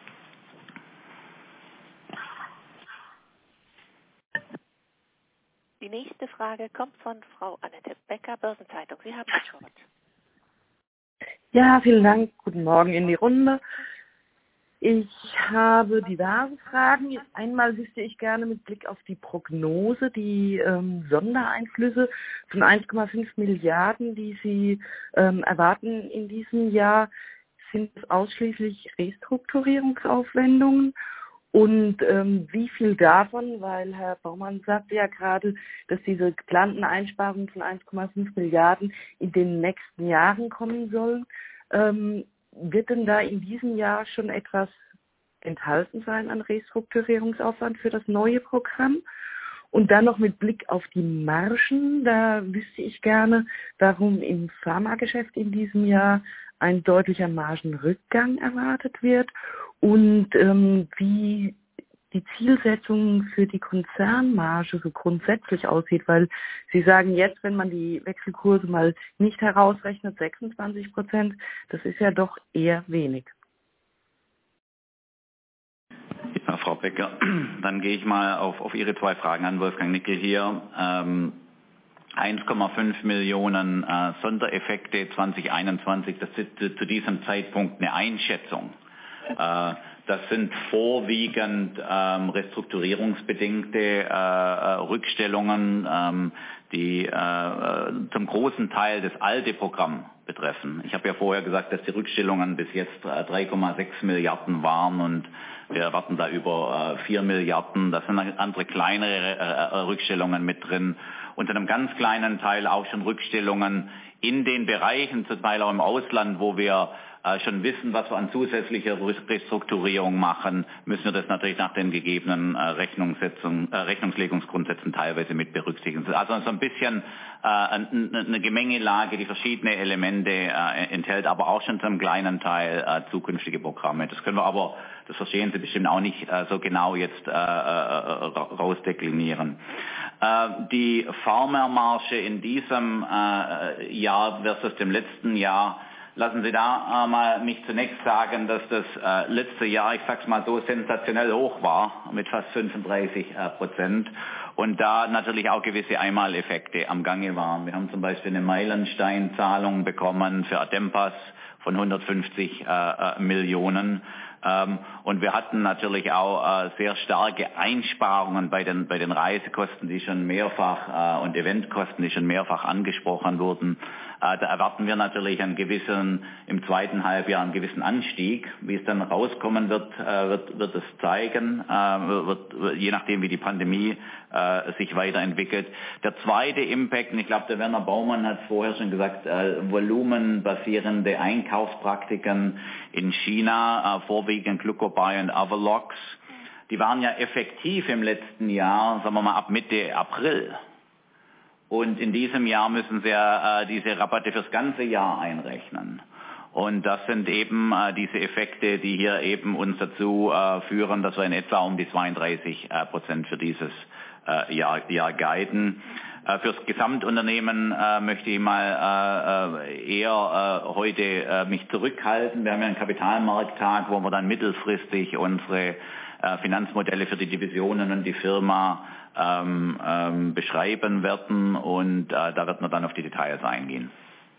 Die nächste Frage kommt von Frau Annette Becker, Börsenzeitung. Sie haben das Wort. Ja, vielen Dank. Guten Morgen in die Runde. Ich habe diverse Fragen. Einmal wüsste ich gerne mit Blick auf die Prognose, die ähm, Sondereinflüsse von eins Komma fünf Milliarden, die Sie ähm, erwarten in diesem Jahr, sind es ausschließlich Restrukturierungsaufwendungen? Und ähm, wie viel davon, weil Herr Baumann sagte ja gerade, dass diese geplanten Einsparungen von eins Komma fünf Milliarden in den nächsten Jahren kommen sollen, ähm, wird denn da in diesem Jahr schon etwas enthalten sein an Restrukturierungsaufwand für das neue Programm? Und dann noch mit Blick auf die Margen, da wüsste ich gerne, warum im Pharmageschäft in diesem Jahr ein deutlicher Margenrückgang erwartet wird und ähm, wie die Zielsetzung für die Konzernmarge so grundsätzlich aussieht, weil Sie sagen jetzt, wenn man die Wechselkurse mal nicht herausrechnet, sechsundzwanzig Prozent, das ist ja doch eher wenig. Ja, Frau Becker, dann gehe ich mal auf, auf Ihre zwei Fragen an, Wolfgang Nickel hier. Ähm, eins Komma fünf Millionen äh, Sondereffekte zwanzig einundzwanzig, das ist zu, zu diesem Zeitpunkt eine Einschätzung. Äh, Das sind vorwiegend ähm, restrukturierungsbedingte äh, äh, Rückstellungen, ähm, die äh, zum großen Teil das alte Programm betreffen. Ich habe ja vorher gesagt, dass die Rückstellungen bis jetzt äh, drei Komma sechs Milliarden waren und wir erwarten da über äh, vier Milliarden. Da sind andere kleinere äh, Rückstellungen mit drin und in einem ganz kleinen Teil auch schon Rückstellungen in den Bereichen, zum Teil auch im Ausland, wo wir schon wissen, was wir an zusätzlicher Restrukturierung machen, müssen wir das natürlich nach den gegebenen äh, Rechnungssetzungen, äh, Rechnungslegungsgrundsätzen teilweise mit berücksichtigen. Also so ein bisschen äh, eine Gemengelage, die verschiedene Elemente äh, enthält, aber auch schon zu einem kleinen Teil äh, zukünftige Programme. Das können wir aber, das verstehen Sie bestimmt auch nicht äh, so genau jetzt äh, rausdeklinieren. Äh, die Farmermarge in diesem äh, Jahr versus dem letzten Jahr, lassen Sie da äh, mal mich zunächst sagen, dass das äh, letzte Jahr, ich sag's mal so, sensationell hoch war, mit fast fünfunddreißig Prozent. Und da natürlich auch gewisse Einmaleffekte am Gange waren. Wir haben zum Beispiel eine Meilensteinzahlung bekommen für Adempas von hundertfünfzig äh, Millionen. Ähm, und wir hatten natürlich auch äh, sehr starke Einsparungen bei den, bei den Reisekosten, die schon mehrfach, äh, und Eventkosten, die schon mehrfach angesprochen wurden. Äh, da erwarten wir natürlich einen gewissen, im zweiten Halbjahr einen gewissen Anstieg. Wie es dann rauskommen wird, äh, wird, wird es zeigen, äh, wird, je nachdem wie die Pandemie äh, sich weiterentwickelt. Der zweite Impact, und ich glaube, der Werner Baumann hat vorher schon gesagt, äh, volumenbasierende Einkaufspraktiken in China, äh, vorwiegend Glucobuy und Avalox, die waren ja effektiv im letzten Jahr, sagen wir mal ab Mitte April. Und in diesem Jahr müssen sie äh, diese Rabatte fürs ganze Jahr einrechnen. Und das sind eben äh, diese Effekte, die hier eben uns dazu äh, führen, dass wir in etwa um die zweiunddreißig Prozent für dieses äh, Jahr, Jahr guiden. Äh, fürs Gesamtunternehmen äh, möchte ich mal äh, eher äh, heute äh, mich zurückhalten. Wir haben ja einen Kapitalmarkttag, wo wir dann mittelfristig unsere äh, Finanzmodelle für die Divisionen und die Firma ähm, ähm, beschreiben werden, und äh, da wird man dann auf die Details eingehen.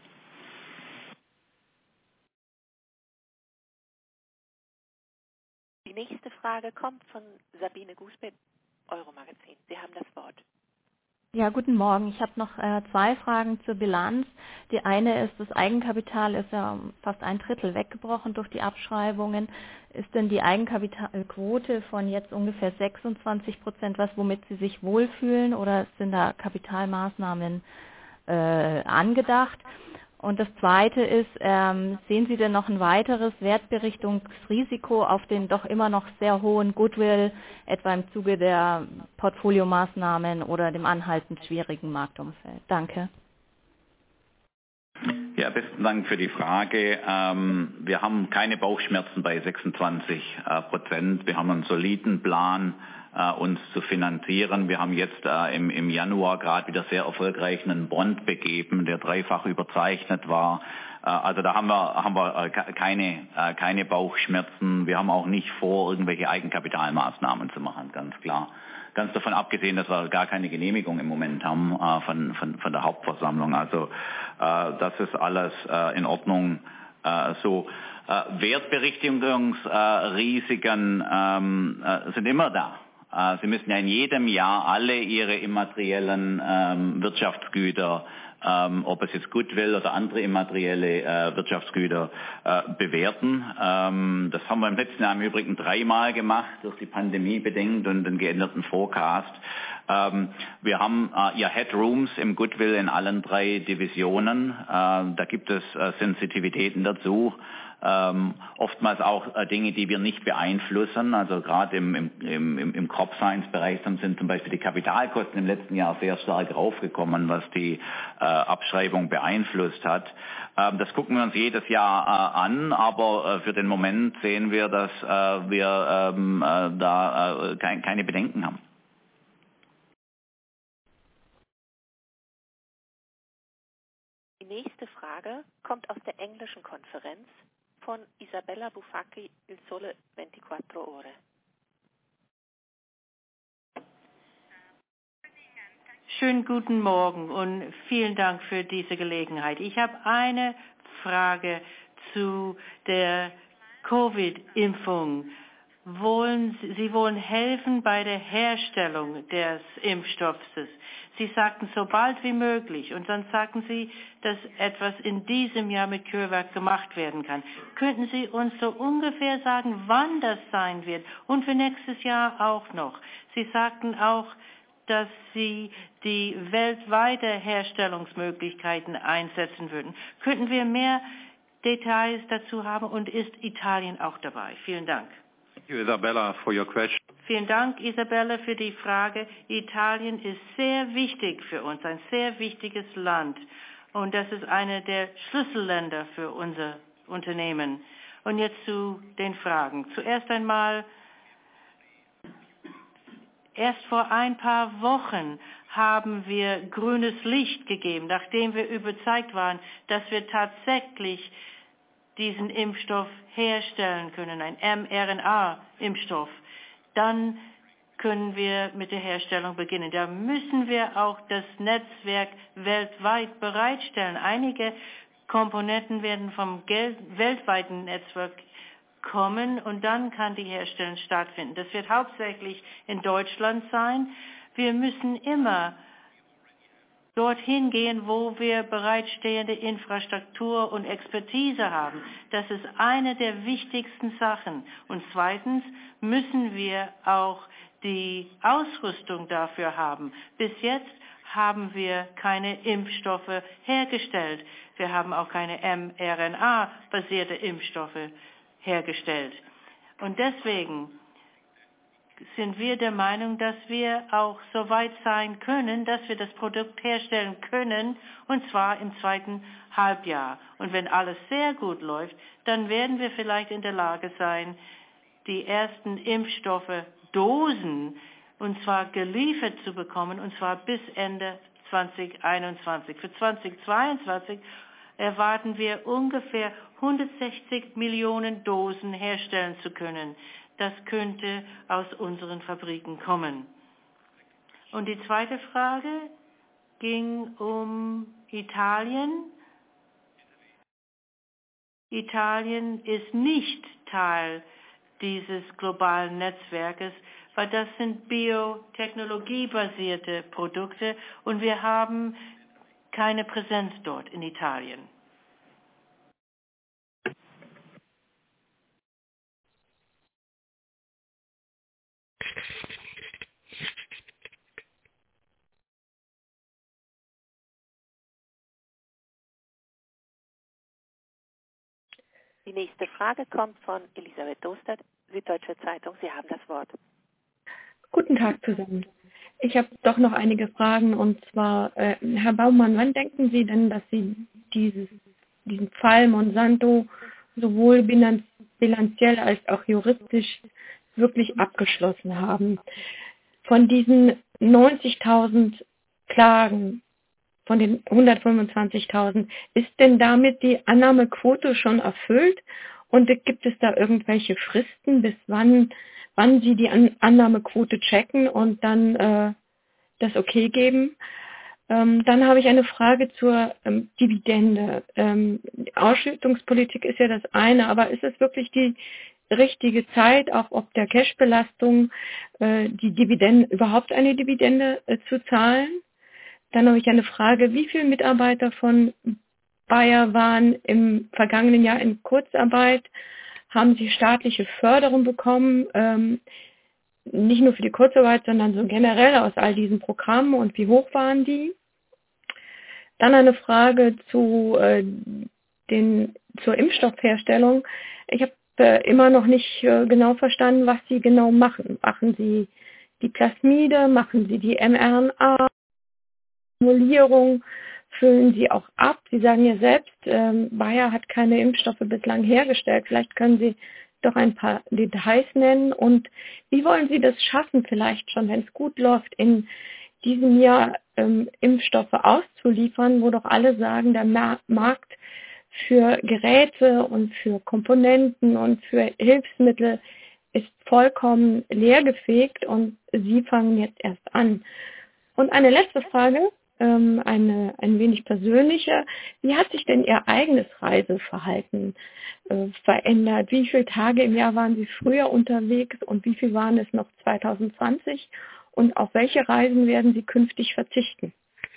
Die nächste Frage kommt von Sabine Gusbett, Euromagazin. Sie haben das Wort. Ja, guten Morgen. Ich habe noch äh, zwei Fragen zur Bilanz. Die eine ist, das Eigenkapital ist ja um fast ein Drittel weggebrochen durch die Abschreibungen. Ist denn die Eigenkapitalquote von jetzt ungefähr sechsundzwanzig Prozent was, womit Sie sich wohlfühlen, oder sind da Kapitalmaßnahmen äh, angedacht? Und das Zweite ist, ähm, sehen Sie denn noch ein weiteres Wertberichtungsrisiko auf den doch immer noch sehr hohen Goodwill, etwa im Zuge der Portfoliomaßnahmen oder dem anhaltend schwierigen Marktumfeld? Danke. Ja, besten Dank für die Frage. Ähm, wir haben keine Bauchschmerzen bei sechsundzwanzig Prozent. Wir haben einen soliden Plan, äh, uns zu finanzieren. Wir haben jetzt äh, im, im Januar gerade wieder sehr erfolgreich einen Bond begeben, der dreifach überzeichnet war. Äh, also da haben wir, haben wir äh, keine, äh, keine Bauchschmerzen. Wir haben auch nicht vor, irgendwelche Eigenkapitalmaßnahmen zu machen, ganz klar. Ganz davon abgesehen, dass wir gar keine Genehmigung im Moment haben äh, von, von, von der Hauptversammlung. Also äh, das ist alles äh, in Ordnung äh, so. Äh, Wertberichtigungsrisiken ähm, äh, sind immer da. Äh, Sie müssen ja in jedem Jahr alle Ihre immateriellen ähm, Wirtschaftsgüter, ähm, ob es jetzt Goodwill oder andere immaterielle äh, Wirtschaftsgüter äh, bewerten. Ähm, das haben wir im letzten Jahr im Übrigen dreimal gemacht, durch die Pandemie bedingt und den geänderten Forecast. Ähm, wir haben äh, ja Headrooms im Goodwill in allen drei Divisionen. Äh, da gibt es äh, Sensitivitäten dazu. Ähm, oftmals auch äh, Dinge, die wir nicht beeinflussen. Also gerade im, im, im, im Crop Science Bereich sind zum Beispiel die Kapitalkosten im letzten Jahr sehr stark raufgekommen, was die äh, Abschreibung beeinflusst hat. Ähm, das gucken wir uns jedes Jahr äh, an, aber äh, für den Moment sehen wir, dass äh, wir ähm, äh, da äh, kein, keine Bedenken haben. Die nächste Frage kommt aus der englischen Konferenz von Isabella Bufacchi, Il Sole ventiquattro Ore. Schönen guten Morgen und vielen Dank für diese Gelegenheit. Ich habe eine Frage zu der Covid-Impfung. Wollen, Sie wollen helfen bei der Herstellung des Impfstoffes. Sie sagten, so bald wie möglich. Und dann sagten Sie, dass etwas in diesem Jahr mit CureVac gemacht werden kann. Könnten Sie uns so ungefähr sagen, wann das sein wird? Und für nächstes Jahr auch noch. Sie sagten auch, dass Sie die weltweite Herstellungsmöglichkeiten einsetzen würden. Könnten wir mehr Details dazu haben und ist Italien auch dabei? Vielen Dank. Thank you, Isabella, for your question. Vielen Dank, Isabella, für die Frage. Italien ist sehr wichtig für uns, ein sehr wichtiges Land. Und das ist eine der Schlüsselländer für unser Unternehmen. Und jetzt zu den Fragen. Zuerst einmal, erst vor ein paar Wochen haben wir grünes Licht gegeben, nachdem wir überzeugt waren, dass wir tatsächlich diesen Impfstoff herstellen können, ein mRNA-Impfstoff. Dann können wir mit der Herstellung beginnen. Da müssen wir auch das Netzwerk weltweit bereitstellen. Einige Komponenten werden vom weltweiten Netzwerk kommen und dann kann die Herstellung stattfinden. Das wird hauptsächlich in Deutschland sein. Wir müssen immer dorthin gehen, wo wir bereitstehende Infrastruktur und Expertise haben. Das ist eine der wichtigsten Sachen. Und zweitens müssen wir auch die Ausrüstung dafür haben. Bis jetzt haben wir keine Impfstoffe hergestellt. Wir haben auch keine mRNA-basierte Impfstoffe hergestellt. Und deswegen sind wir der Meinung, dass wir auch so weit sein können, dass wir das Produkt herstellen können, und zwar im zweiten Halbjahr. Und wenn alles sehr gut läuft, dann werden wir vielleicht in der Lage sein, die ersten Impfstoffe, Dosen, und zwar geliefert zu bekommen, und zwar bis Ende zweitausendeinundzwanzig. Für zweitausendzweiundzwanzig erwarten wir ungefähr hundertsechzig Millionen Dosen herstellen zu können. Das könnte aus unseren Fabriken kommen. Und die zweite Frage ging um Italien. Italien ist nicht Teil dieses globalen Netzwerkes, weil das sind biotechnologiebasierte Produkte und wir haben keine Präsenz dort in Italien. Die nächste Frage kommt von Elisabeth Dostert, Süddeutsche Zeitung. Sie haben das Wort. Guten Tag zusammen. Ich habe doch noch einige Fragen und zwar, äh, Herr Baumann, wann denken Sie denn, dass Sie dieses, diesen Fall Monsanto sowohl bilanz, bilanziell als auch juristisch wirklich abgeschlossen haben? Von diesen neunzigtausend Klagen, von den hundertfünfundzwanzigtausend, ist denn damit die Annahmequote schon erfüllt? Und gibt es da irgendwelche Fristen, bis wann, wann Sie die An- Annahmequote checken und dann äh, das okay geben? Ähm, dann habe ich eine Frage zur ähm, Dividende. Ähm, Ausschüttungspolitik ist ja das eine, aber ist es wirklich die richtige Zeit, auch ob der Cashbelastung, äh, die Dividende, überhaupt eine Dividende äh, zu zahlen? Dann habe ich eine Frage, wie viele Mitarbeiter von Bayer waren im vergangenen Jahr in Kurzarbeit? Haben sie staatliche Förderung bekommen? Ähm, nicht nur für die Kurzarbeit, sondern so generell aus all diesen Programmen und wie hoch waren die? Dann eine Frage zu äh, den, zur Impfstoffherstellung. Ich habe äh, immer noch nicht äh, genau verstanden, was Sie genau machen. Machen Sie die Plasmide? Machen Sie die mRNA? Formulierung füllen Sie auch ab? Sie sagen ja selbst, ähm, Bayer hat keine Impfstoffe bislang hergestellt. Vielleicht können Sie doch ein paar Details nennen. Und wie wollen Sie das schaffen, vielleicht schon, wenn es gut läuft, in diesem Jahr ähm, Impfstoffe auszuliefern, wo doch alle sagen, der Ma- Markt für Geräte und für Komponenten und für Hilfsmittel ist vollkommen leergefegt und Sie fangen jetzt erst an. Und eine letzte Frage, ähm, eine ein wenig persönliche. Wie hat sich denn Ihr eigenes Reiseverhalten äh, verändert? Wie viele Tage im Jahr waren Sie früher unterwegs und wie viel waren es noch zwanzig zwanzig? Und auf welche Reisen werden Sie künftig verzichten?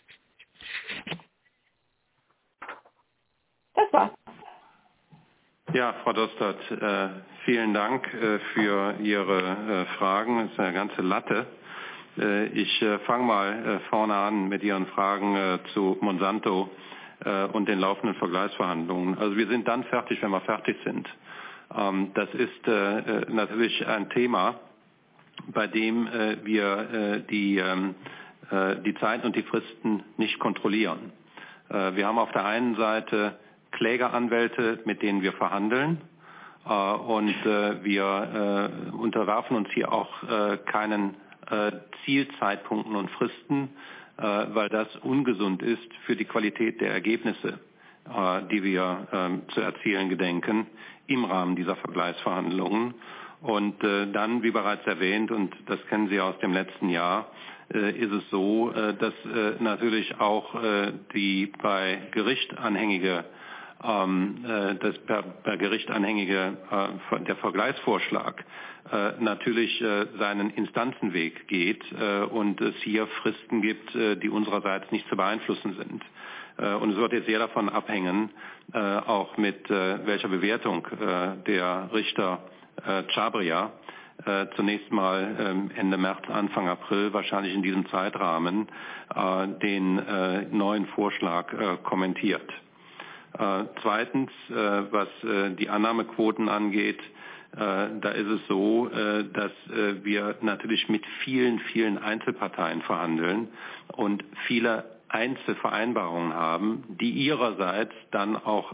Das war's. Ja, Frau Dostert, äh, vielen Dank äh, für Ihre äh, Fragen. Das ist eine ganze Latte. Ich fange mal vorne an mit Ihren Fragen zu Monsanto. äh, und den laufenden Vergleichsverhandlungen. Also wir sind dann fertig, wenn wir fertig sind. Ähm, das ist äh, natürlich ein Thema, bei dem äh, wir äh, die, ähm, äh, die Zeit und die Fristen nicht kontrollieren. Äh, wir haben auf der einen Seite Klägeranwälte, mit denen wir verhandeln, äh, und äh, wir äh, unterwerfen uns hier auch äh, keinen äh, Zielzeitpunkten und Fristen, äh, weil das ungesund ist für die Qualität der Ergebnisse, äh, die wir äh, zu erzielen gedenken im Rahmen dieser Vergleichsverhandlungen. Und äh, dann, wie bereits erwähnt, und das kennen Sie aus dem letzten Jahr, äh, ist es so, äh, dass äh, natürlich auch äh, die bei Gericht anhängige, ähm, äh, das per, per Gericht anhängige äh, der Vergleichsvorschlag äh, natürlich äh, seinen Instanzenweg geht äh, und es hier Fristen gibt, äh, die unsererseits nicht zu beeinflussen sind. Äh, und es wird jetzt sehr davon abhängen, äh, auch mit äh, welcher Bewertung äh, der Richter Äh, Chhabria äh, zunächst mal ähm, Ende März, Anfang April, wahrscheinlich in diesem Zeitrahmen, äh, den äh, neuen Vorschlag äh, kommentiert. Äh, zweitens, äh, was äh, die Annahmequoten angeht, äh, da ist es so, äh, dass äh, wir natürlich mit vielen, vielen Einzelparteien verhandeln und viele Einzelvereinbarungen haben, die ihrerseits dann auch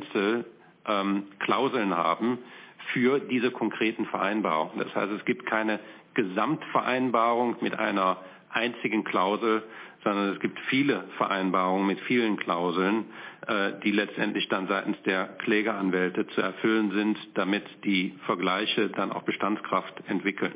Einzelklauseln ähm, haben, für diese konkreten Vereinbarungen. Das heißt, es gibt keine Gesamtvereinbarung mit einer einzigen Klausel, sondern es gibt viele Vereinbarungen mit vielen Klauseln, äh, die letztendlich dann seitens der Klägeranwälte zu erfüllen sind, damit die Vergleiche dann auch Bestandskraft entwickeln.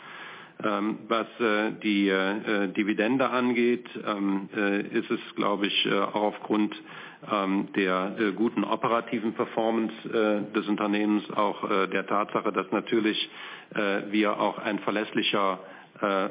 Ähm, was äh, die äh, Dividende angeht, ähm, äh, ist es, glaube ich, äh, auch aufgrund ähm, der äh, guten operativen Performance äh, des Unternehmens, auch äh, der Tatsache, dass natürlich äh, wir auch ein verlässlicher äh,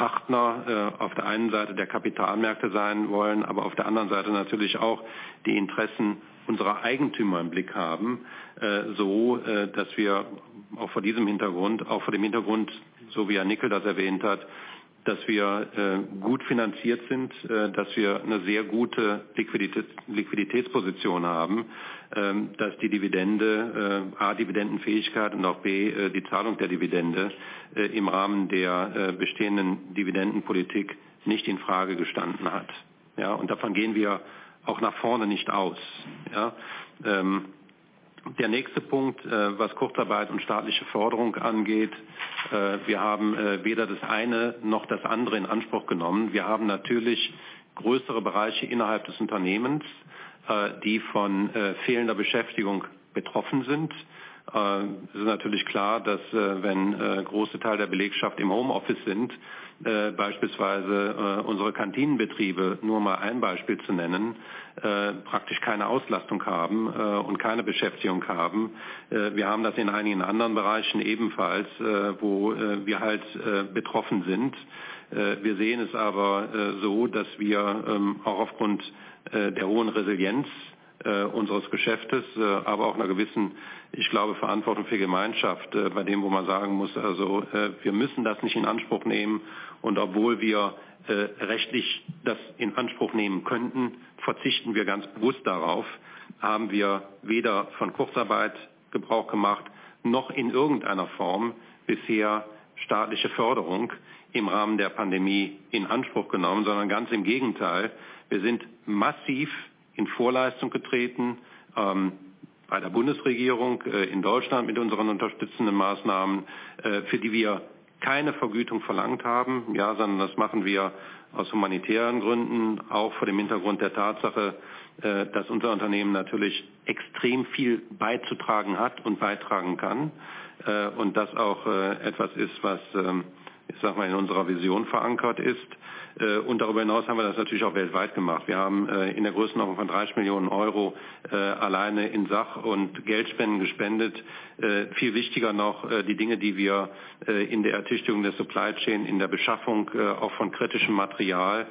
Partner äh, auf der einen Seite der Kapitalmärkte sein wollen, aber auf der anderen Seite natürlich auch die Interessen unserer Eigentümer im Blick haben, äh, so äh, dass wir auch vor diesem Hintergrund, auch vor dem Hintergrund, so wie Herr Nickel das erwähnt hat, dass wir äh, gut finanziert sind, äh, dass wir eine sehr gute Liquidität, Liquiditätsposition haben, äh, dass die Dividende, äh, A, Dividendenfähigkeit und auch B, äh, die Zahlung der Dividende äh, im Rahmen der äh, bestehenden Dividendenpolitik nicht in Frage gestanden hat. Ja, und davon gehen wir auch nach vorne nicht aus. Ja, ähm, Der nächste Punkt, äh, was Kurzarbeit und staatliche Förderung angeht, äh, wir haben äh, weder das eine noch das andere in Anspruch genommen. Wir haben natürlich größere Bereiche innerhalb des Unternehmens, äh, die von äh, fehlender Beschäftigung betroffen sind. Äh, es ist natürlich klar, dass äh, wenn äh, große Teile der Belegschaft im Homeoffice sind, äh, beispielsweise äh, unsere Kantinenbetriebe, nur mal ein Beispiel zu nennen, äh, praktisch keine Auslastung haben äh, und keine Beschäftigung haben. Äh, wir haben das in einigen anderen Bereichen ebenfalls, äh, wo äh, wir halt äh, betroffen sind. Äh, wir sehen es aber äh, so, dass wir ähm, auch aufgrund äh, der hohen Resilienz äh, unseres Geschäftes, äh, aber auch einer gewissen, ich glaube, Verantwortung für Gemeinschaft, äh, bei dem, wo man sagen muss, also äh, wir müssen das nicht in Anspruch nehmen, und obwohl wir äh, rechtlich das in Anspruch nehmen könnten, verzichten wir ganz bewusst darauf, haben wir weder von Kurzarbeit Gebrauch gemacht, noch in irgendeiner Form bisher staatliche Förderung im Rahmen der Pandemie in Anspruch genommen, sondern ganz im Gegenteil. Wir sind massiv in Vorleistung getreten, ähm, bei der Bundesregierung äh, in Deutschland mit unseren unterstützenden Maßnahmen, äh, für die wir keine Vergütung verlangt haben, ja, sondern das machen wir aus humanitären Gründen, auch vor dem Hintergrund der Tatsache, äh, dass unser Unternehmen natürlich extrem viel beizutragen hat und beitragen kann, äh, und das auch äh, etwas ist, was ähm, ich sag mal, in unserer Vision verankert ist. Und darüber hinaus haben wir das natürlich auch weltweit gemacht. Wir haben in der Größenordnung von dreißig Millionen Euro alleine in Sach- und Geldspenden gespendet. Viel wichtiger noch die Dinge, die wir in der Ertüchtigung der Supply Chain, in der Beschaffung auch von kritischem Material,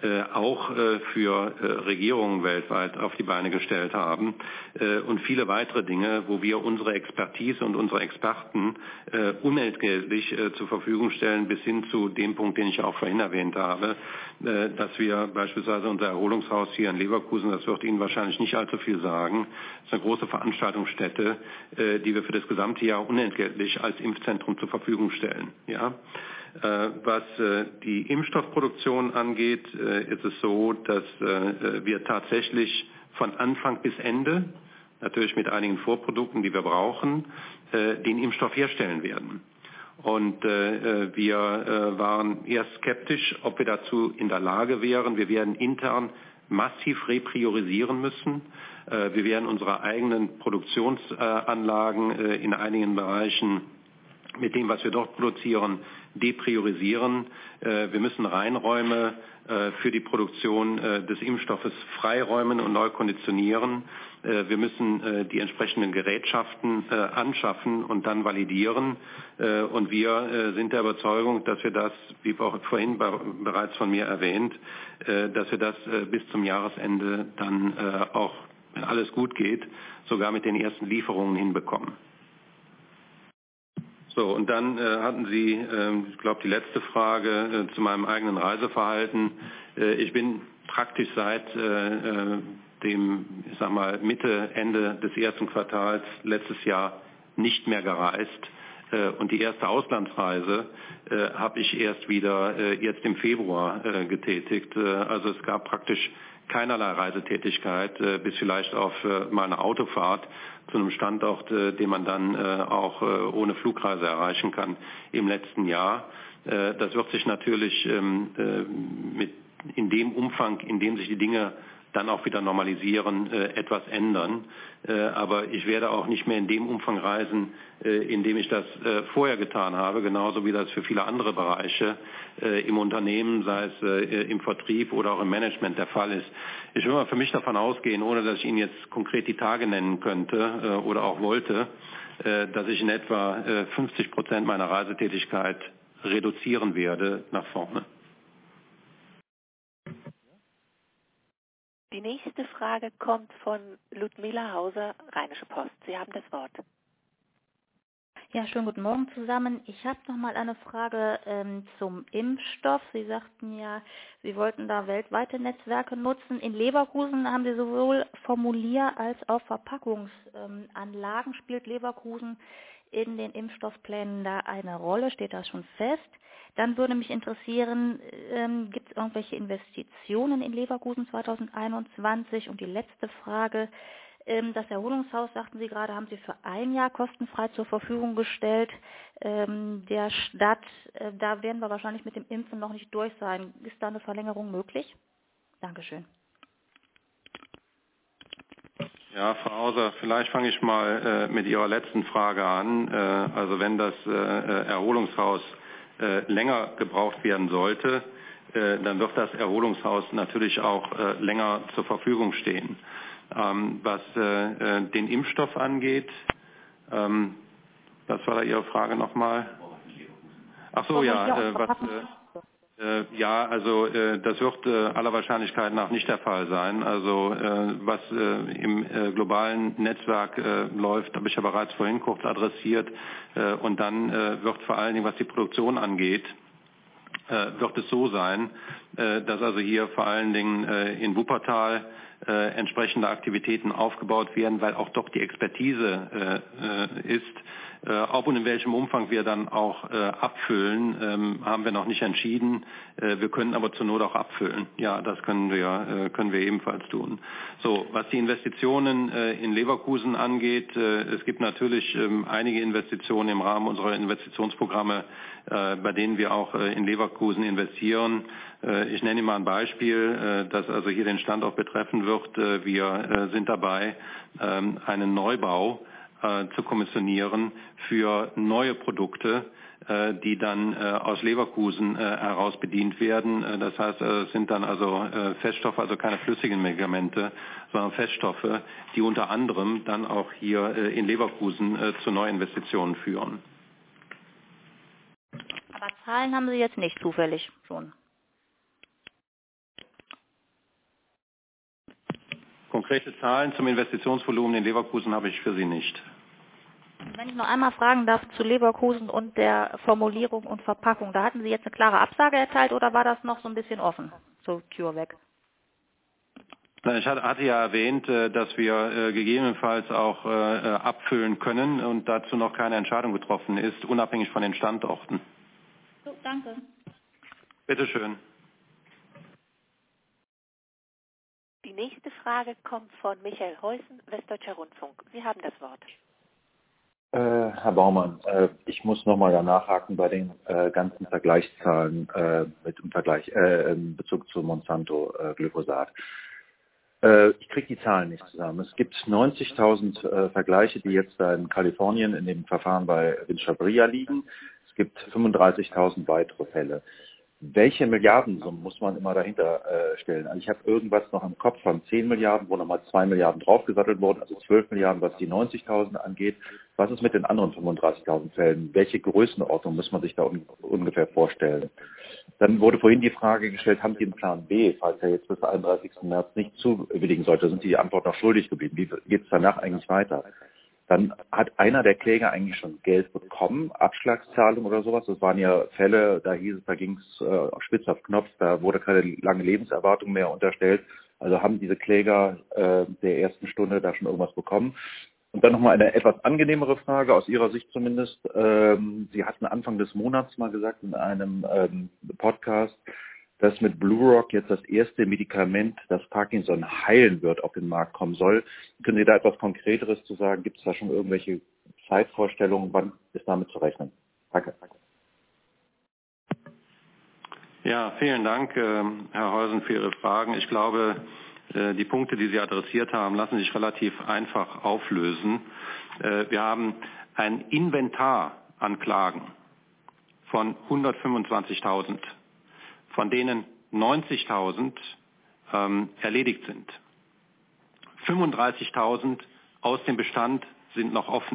auch für Regierungen weltweit auf die Beine gestellt haben. Und viele weitere Dinge, wo wir unsere Expertise und unsere Experten unentgeltlich zur Verfügung stellen, bis hin zu dem Punkt, den ich auch vorhin erwähnt habe, dass wir beispielsweise unser Erholungshaus hier in Leverkusen, das wird Ihnen wahrscheinlich nicht allzu viel sagen, ist eine große Veranstaltungsstätte, die wir für das gesamte Jahr unentgeltlich als Impfzentrum zur Verfügung stellen. Ja? Was die Impfstoffproduktion angeht, ist es so, dass wir tatsächlich von Anfang bis Ende, natürlich mit einigen Vorprodukten, die wir brauchen, den Impfstoff herstellen werden. Und äh, wir äh, waren erst skeptisch, ob wir dazu in der Lage wären. Wir werden intern massiv repriorisieren müssen. Äh, wir werden unsere eigenen Produktionsanlagen äh, in einigen Bereichen mit dem, was wir dort produzieren, depriorisieren. Äh, wir müssen Reinräume äh, für die Produktion äh, des Impfstoffes freiräumen und neu konditionieren. Wir müssen die entsprechenden Gerätschaften anschaffen und dann validieren. Und wir sind der Überzeugung, dass wir das, wie auch vorhin bereits von mir erwähnt, dass wir das bis zum Jahresende dann auch, wenn alles gut geht, sogar mit den ersten Lieferungen hinbekommen. So, und dann hatten Sie, ich glaube, die letzte Frage zu meinem eigenen Reiseverhalten. Ich bin praktisch seit dem, ich sag mal, Mitte, Ende des ersten Quartals letztes Jahr nicht mehr gereist. Und die erste Auslandsreise äh, habe ich erst wieder äh, jetzt im Februar äh, getätigt. Äh, also es gab praktisch keinerlei Reisetätigkeit, äh, bis vielleicht auf äh, mal eine Autofahrt zu einem Standort, äh, den man dann äh, auch äh, ohne Flugreise erreichen kann im letzten Jahr. Äh, das wird sich natürlich ähm, äh, mit in dem Umfang, in dem sich die Dinge dann auch wieder normalisieren, äh, etwas ändern. Äh, aber ich werde auch nicht mehr in dem Umfang reisen, äh, in dem ich das äh, vorher getan habe, genauso wie das für viele andere Bereiche äh, im Unternehmen, sei es äh, im Vertrieb oder auch im Management der Fall ist. Ich will mal für mich davon ausgehen, ohne dass ich Ihnen jetzt konkret die Tage nennen könnte äh, oder auch wollte, äh, dass ich in etwa äh, fünfzig Prozent meiner Reisetätigkeit reduzieren werde nach vorne. Die nächste Frage kommt von Ludmila Hauser, Rheinische Post. Sie haben das Wort. Ja, schönen guten Morgen zusammen. Ich habe noch mal eine Frage ähm, zum Impfstoff. Sie sagten ja, Sie wollten da weltweite Netzwerke nutzen. In Leverkusen haben Sie sowohl Formulier- als auch Verpackungsanlagen. Spielt Leverkusen in den Impfstoffplänen da eine Rolle? Steht das schon fest? Dann würde mich interessieren, ähm, gibt es irgendwelche Investitionen in Leverkusen zweitausendeinundzwanzig? Und die letzte Frage, ähm, das Erholungshaus, sagten Sie gerade, haben Sie für ein Jahr kostenfrei zur Verfügung gestellt. Ähm, der Stadt, äh, da werden wir wahrscheinlich mit dem Impfen noch nicht durch sein. Ist da eine Verlängerung möglich? Dankeschön. Ja, Frau Hauser, vielleicht fange ich mal äh, mit Ihrer letzten Frage an. Äh, also wenn das äh, Erholungshaus äh, länger gebraucht werden sollte, äh, dann wird das Erholungshaus natürlich auch äh, länger zur Verfügung stehen. Ähm, was äh, den Impfstoff angeht, ähm, was war da Ihre Frage nochmal? Ach so, ja, äh, was... Äh, Ja, also äh, das wird äh, aller Wahrscheinlichkeit nach nicht der Fall sein. Also äh, was äh, im äh, globalen Netzwerk äh, läuft, habe ich ja bereits vorhin kurz adressiert. Äh, und dann äh, wird vor allen Dingen, was die Produktion angeht, äh, wird es so sein, äh, dass also hier vor allen Dingen äh, in Wuppertal äh, entsprechende Aktivitäten aufgebaut werden, weil auch dort die Expertise äh, ist. Äh, ob und in welchem Umfang wir dann auch äh, abfüllen, ähm, haben wir noch nicht entschieden. Äh, wir können aber zur Not auch abfüllen. Ja, das können wir, äh, können wir ebenfalls tun. So, was die Investitionen äh, in Leverkusen angeht, äh, es gibt natürlich ähm, einige Investitionen im Rahmen unserer Investitionsprogramme, äh, bei denen wir auch äh, in Leverkusen investieren. Äh, ich nenne Ihnen mal ein Beispiel, äh, das also hier den Standort betreffen wird. Äh, wir äh, sind dabei, äh, einen Neubau zu kommissionieren für neue Produkte, die dann aus Leverkusen heraus bedient werden. Das heißt, es sind dann also Feststoffe, also keine flüssigen Medikamente, sondern Feststoffe, die unter anderem dann auch hier in Leverkusen zu Neuinvestitionen führen. Aber Zahlen haben Sie jetzt nicht zufällig schon? Konkrete Zahlen zum Investitionsvolumen in Leverkusen habe ich für Sie nicht. Wenn ich noch einmal fragen darf zu Leverkusen und der Formulierung und Verpackung, da hatten Sie jetzt eine klare Absage erteilt oder war das noch so ein bisschen offen, so CureVac? Ich hatte ja erwähnt, dass wir gegebenenfalls auch abfüllen können und dazu noch keine Entscheidung getroffen ist, unabhängig von den Standorten. So, danke. Bitte schön. Die nächste Frage kommt von Michael Heusen, Westdeutscher Rundfunk. Sie haben das Wort. Äh, Herr Baumann, äh, ich muss nochmal da nachhaken bei den äh, ganzen Vergleichszahlen äh, mit im Vergleich äh, in Bezug zu Monsanto äh, Glyphosat. Äh, ich kriege die Zahlen nicht zusammen. Es gibt neunzigtausend äh, Vergleiche, die jetzt da in Kalifornien in dem Verfahren bei Winshabria liegen. Es gibt fünfunddreißigtausend weitere Fälle. Welche Milliardensummen muss man immer dahinter äh, stellen? Also ich habe irgendwas noch im Kopf von zehn Milliarden, wo nochmal zwei Milliarden draufgesattelt wurden, also zwölf Milliarden, was die neunzigtausend angeht. Was ist mit den anderen fünfunddreißigtausend Fällen? Welche Größenordnung muss man sich da un ungefähr vorstellen? Dann wurde vorhin die Frage gestellt, haben Sie einen Plan B, falls er jetzt bis einunddreißigsten März nicht zuwilligen sollte? Sind Sie die Antwort noch schuldig geblieben? Wie geht es danach eigentlich weiter? Dann hat einer der Kläger eigentlich schon Geld bekommen, Abschlagszahlung oder sowas. Das waren ja Fälle, da hieß es, da ging es äh, spitz auf Knopf, da wurde keine lange Lebenserwartung mehr unterstellt. Also haben diese Kläger äh, der ersten Stunde da schon irgendwas bekommen. Und dann nochmal eine etwas angenehmere Frage, aus Ihrer Sicht zumindest. Ähm, Sie hatten Anfang des Monats mal gesagt in einem ähm, Podcast, dass mit BlueRock jetzt das erste Medikament, das Parkinson heilen wird, auf den Markt kommen soll. Können Sie da etwas Konkreteres zu sagen? Gibt es da schon irgendwelche Zeitvorstellungen? Wann ist damit zu rechnen? Danke. Ja, vielen Dank, Herr Heusen, für Ihre Fragen. Ich glaube, die Punkte, die Sie adressiert haben, lassen sich relativ einfach auflösen. Wir haben ein Inventar an Klagen von hundertfünfundzwanzigtausend. Von denen neunzigtausend ähm, erledigt sind. fünfunddreißigtausend aus dem Bestand sind noch offen.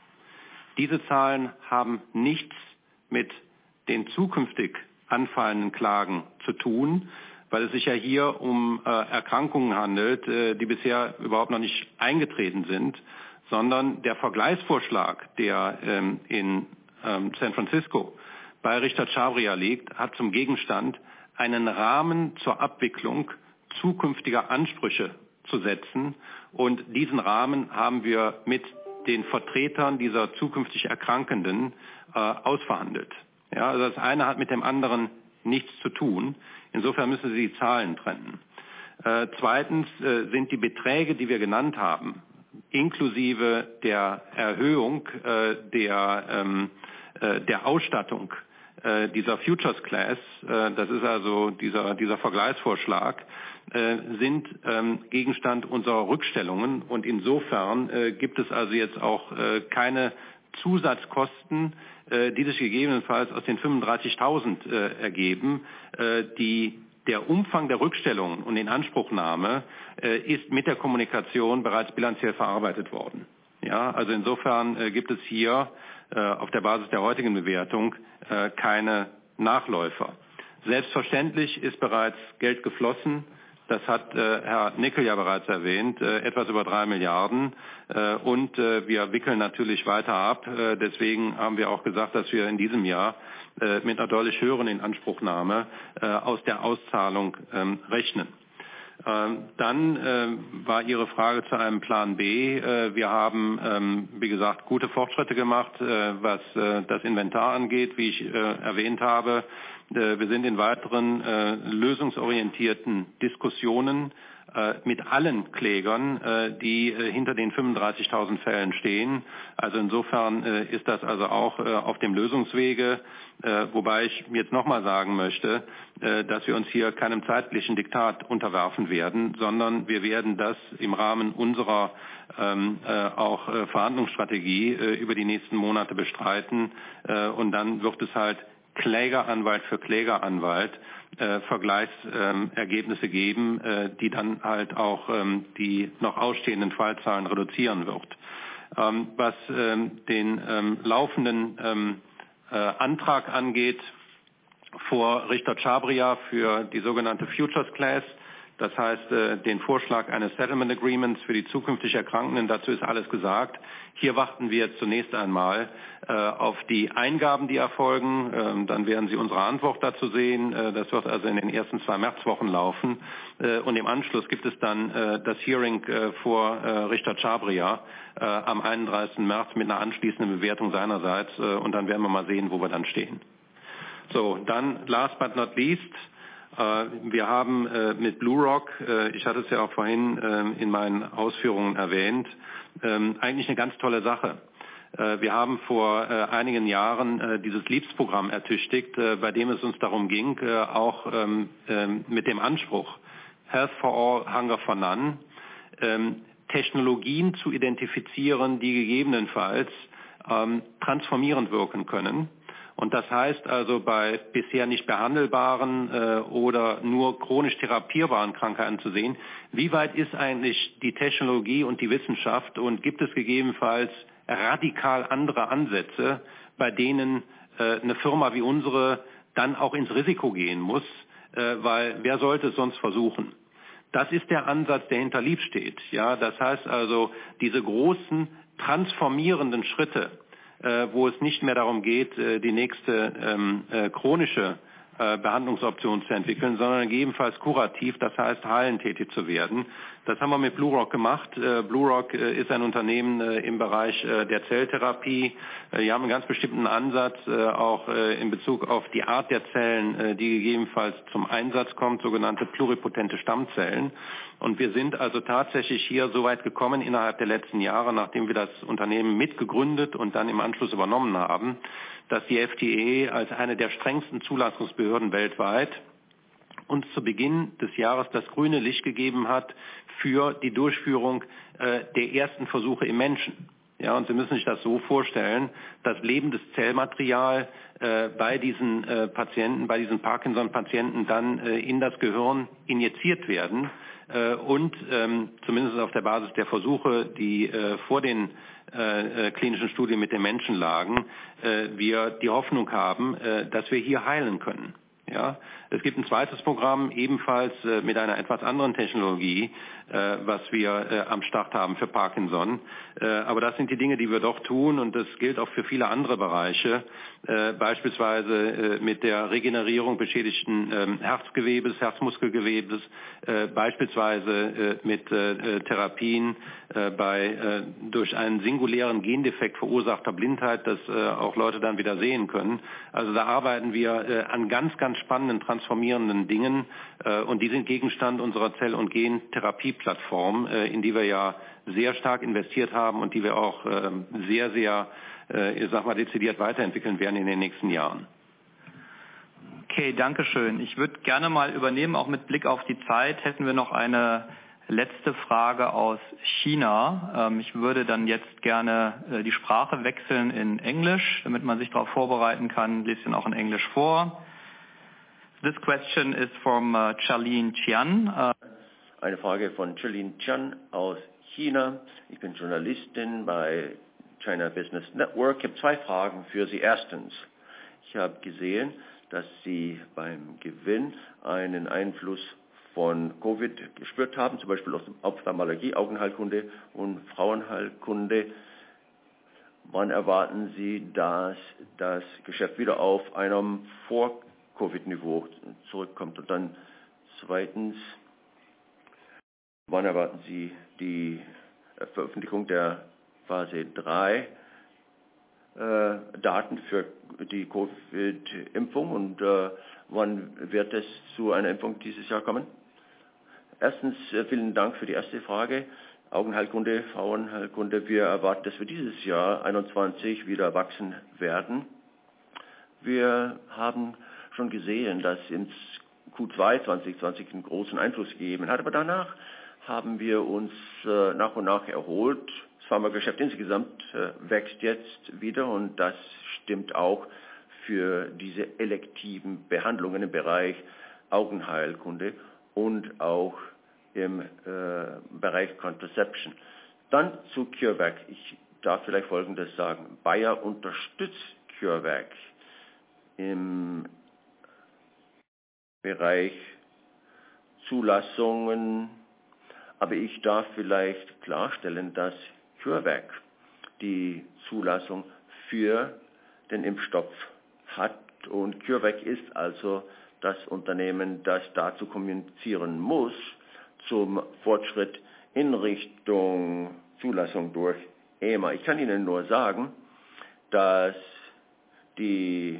Diese Zahlen haben nichts mit den zukünftig anfallenden Klagen zu tun, weil es sich ja hier um äh, Erkrankungen handelt, äh, die bisher überhaupt noch nicht eingetreten sind, sondern der Vergleichsvorschlag, der ähm, in ähm, San Francisco bei Richter Chabria liegt, hat zum Gegenstand, einen Rahmen zur Abwicklung zukünftiger Ansprüche zu setzen. Und diesen Rahmen haben wir mit den Vertretern dieser zukünftig Erkrankenden äh, ausverhandelt. Ja, also das eine hat mit dem anderen nichts zu tun. Insofern müssen Sie die Zahlen trennen. Äh, zweitens äh, sind die Beträge, die wir genannt haben, inklusive der Erhöhung äh, der, ähm, äh, der Ausstattung äh, dieser Futures Class, äh, das ist also dieser, dieser Vergleichsvorschlag, äh, sind ähm, Gegenstand unserer Rückstellungen. Und insofern äh, gibt es also jetzt auch äh, keine Zusatzkosten, äh, die sich gegebenenfalls aus den fünfunddreißigtausend äh, ergeben, äh, die Der Umfang der Rückstellungen und Inanspruchnahme äh, ist mit der Kommunikation bereits bilanziell verarbeitet worden. Ja, also insofern äh, gibt es hier äh, auf der Basis der heutigen Bewertung äh, keine Nachläufer. Selbstverständlich ist bereits Geld geflossen. Das hat äh, Herr Nickel ja bereits erwähnt, äh, etwas über drei Milliarden. Äh, und äh, wir wickeln natürlich weiter ab. Äh, deswegen haben wir auch gesagt, dass wir in diesem Jahr äh, mit einer deutlich höheren Inanspruchnahme äh, aus der Auszahlung ähm, rechnen. Ähm, dann äh, war Ihre Frage zu einem Plan B. Äh, wir haben, ähm, wie gesagt, gute Fortschritte gemacht, äh, was äh, das Inventar angeht, wie ich äh, erwähnt habe. Wir sind in weiteren äh, lösungsorientierten Diskussionen äh, mit allen Klägern, äh, die äh, hinter den fünfunddreißigtausend Fällen stehen. Also insofern äh, ist das also auch äh, auf dem Lösungswege, äh, wobei ich jetzt nochmal sagen möchte, äh, dass wir uns hier keinem zeitlichen Diktat unterwerfen werden, sondern wir werden das im Rahmen unserer ähm, äh, auch äh, Verhandlungsstrategie äh, über die nächsten Monate bestreiten äh, und dann wird es halt Klägeranwalt für Klägeranwalt äh, Vergleichsergebnisse äh, geben, äh, die dann halt auch ähm, die noch ausstehenden Fallzahlen reduzieren wird. Ähm, was ähm, den ähm, laufenden ähm, äh, Antrag angeht vor Richter Chabria für die sogenannte Futures Class, Das heißt, den Vorschlag eines Settlement Agreements für die zukünftig Erkrankenden, dazu ist alles gesagt. Hier warten wir zunächst einmal auf die Eingaben, die erfolgen. Dann werden Sie unsere Antwort dazu sehen. Das wird also in den ersten zwei Märzwochen laufen. Und im Anschluss gibt es dann das Hearing vor Richter Chhabria am einunddreißigsten März mit einer anschließenden Bewertung seinerseits. Und dann werden wir mal sehen, wo wir dann stehen. So, dann last but not least. Wir haben mit BlueRock, ich hatte es ja auch vorhin in meinen Ausführungen erwähnt, eigentlich eine ganz tolle Sache. Wir haben vor einigen Jahren dieses Leaps-Programm ertüchtigt, bei dem es uns darum ging, auch mit dem Anspruch Health for All, Hunger for None, Technologien zu identifizieren, die gegebenenfalls transformierend wirken können. Und das heißt also bei bisher nicht behandelbaren äh, oder nur chronisch therapierbaren Krankheiten zu sehen, wie weit ist eigentlich die Technologie und die Wissenschaft und gibt es gegebenenfalls radikal andere Ansätze, bei denen äh, eine Firma wie unsere dann auch ins Risiko gehen muss, äh, weil wer sollte es sonst versuchen? Das ist der Ansatz, der hinter Leap steht. Ja, das heißt also, diese großen transformierenden Schritte, wo es nicht mehr darum geht, die nächste ähm, äh, chronische äh, Behandlungsoption zu entwickeln, sondern gegebenenfalls kurativ, das heißt heilend tätig zu werden. Das haben wir mit BlueRock gemacht. Äh, BlueRock äh, ist ein Unternehmen äh, im Bereich äh, der Zelltherapie. Äh, die haben einen ganz bestimmten Ansatz, äh, auch äh, in Bezug auf die Art der Zellen, äh, die gegebenenfalls zum Einsatz kommt, sogenannte pluripotente Stammzellen. Und wir sind also tatsächlich hier so weit gekommen innerhalb der letzten Jahre, nachdem wir das Unternehmen mitgegründet und dann im Anschluss übernommen haben, dass die F D A als eine der strengsten Zulassungsbehörden weltweit uns zu Beginn des Jahres das grüne Licht gegeben hat für die Durchführung äh, der ersten Versuche im Menschen. Ja, und Sie müssen sich das so vorstellen, dass lebendes Zellmaterial äh, bei diesen äh, Patienten, bei diesen Parkinson-Patienten dann äh, in das Gehirn injiziert werden äh, und ähm, zumindest auf der Basis der Versuche, die äh, vor den äh, klinischen Studien mit den Menschen lagen, äh, wir die Hoffnung haben, äh, dass wir hier heilen können. Ja, es gibt ein zweites Programm, ebenfalls äh, mit einer etwas anderen Technologie, äh, was wir äh, am Start haben für Parkinson. Äh, aber das sind die Dinge, die wir doch tun und das gilt auch für viele andere Bereiche, äh, beispielsweise äh, mit der Regenerierung beschädigten äh, Herzgewebes, Herzmuskelgewebes, äh, beispielsweise äh, mit äh, Therapien äh, bei äh, durch einen singulären Gendefekt verursachter Blindheit, dass äh, auch Leute dann wieder sehen können. Also da arbeiten wir äh, an ganz, ganz spannenden, transformierenden Dingen äh, und die sind Gegenstand unserer Zell- und Gentherapie-Plattform, äh, in die wir ja sehr stark investiert haben und die wir auch äh, sehr, sehr, äh, ich sag mal, dezidiert weiterentwickeln werden in den nächsten Jahren. Okay, danke schön. Ich würde gerne mal übernehmen, auch mit Blick auf die Zeit hätten wir noch eine letzte Frage aus China. Ähm, ich würde dann jetzt gerne äh, die Sprache wechseln in Englisch, damit man sich darauf vorbereiten kann. Ich lese den auch in Englisch vor. This question is from uh, Charlene Qian. Uh, Eine Frage von Charlene Qian aus China. Ich bin Journalistin bei China Business Network. Ich habe zwei Fragen für Sie. Erstens, ich habe gesehen, dass Sie beim Gewinn einen Einfluss von Covid gespürt haben, zum Beispiel auf Ophthalmologie, Augenheilkunde und Frauenheilkunde. Wann erwarten Sie, dass das Geschäft wieder auf einem Vor-Covid-Niveau zurückkommt? Und dann zweitens, wann erwarten Sie die Veröffentlichung der Phase drei äh, Daten für die Covid-Impfung und äh, wann wird es zu einer Impfung dieses Jahr kommen? Erstens, äh, vielen Dank für die erste Frage. Augenheilkunde, Frauenheilkunde. Wir erwarten, dass wir dieses Jahr einundzwanzig wieder wachsen werden. Wir haben schon gesehen, dass im Q zwei zwanzig zwanzig einen großen Einfluss gegeben hat, aber danach haben wir uns äh, nach und nach erholt. Das Pharmageschäft insgesamt äh, wächst jetzt wieder und das stimmt auch für diese elektiven Behandlungen im Bereich Augenheilkunde und auch im äh, Bereich Contraception. Dann zu CureVac. Ich darf vielleicht Folgendes sagen. Bayer unterstützt CureVac im Bereich Zulassungen, aber ich darf vielleicht klarstellen, dass CureVac die Zulassung für den Impfstoff hat und CureVac ist also das Unternehmen, das dazu kommunizieren muss zum Fortschritt in Richtung Zulassung durch E M A. Ich kann Ihnen nur sagen, dass die,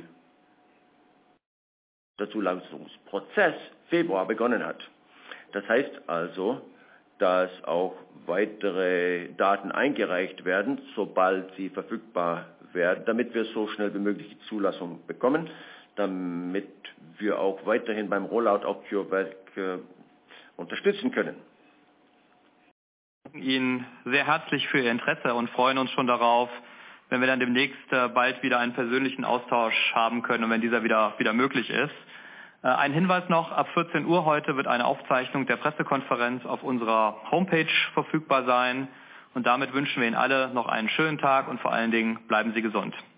der Zulassungsprozess Februar begonnen hat. Das heißt also, dass auch weitere Daten eingereicht werden, sobald sie verfügbar werden, damit wir so schnell wie möglich die Zulassung bekommen, damit wir auch weiterhin beim Rollout auf CureVac äh, unterstützen können. Ihnen sehr herzlich für Ihr Interesse und freuen uns schon darauf, wenn wir dann demnächst äh, bald wieder einen persönlichen Austausch haben können und wenn dieser wieder, wieder möglich ist. Äh, ein Hinweis noch, ab vierzehn Uhr heute wird eine Aufzeichnung der Pressekonferenz auf unserer Homepage verfügbar sein und damit wünschen wir Ihnen alle noch einen schönen Tag und vor allen Dingen bleiben Sie gesund.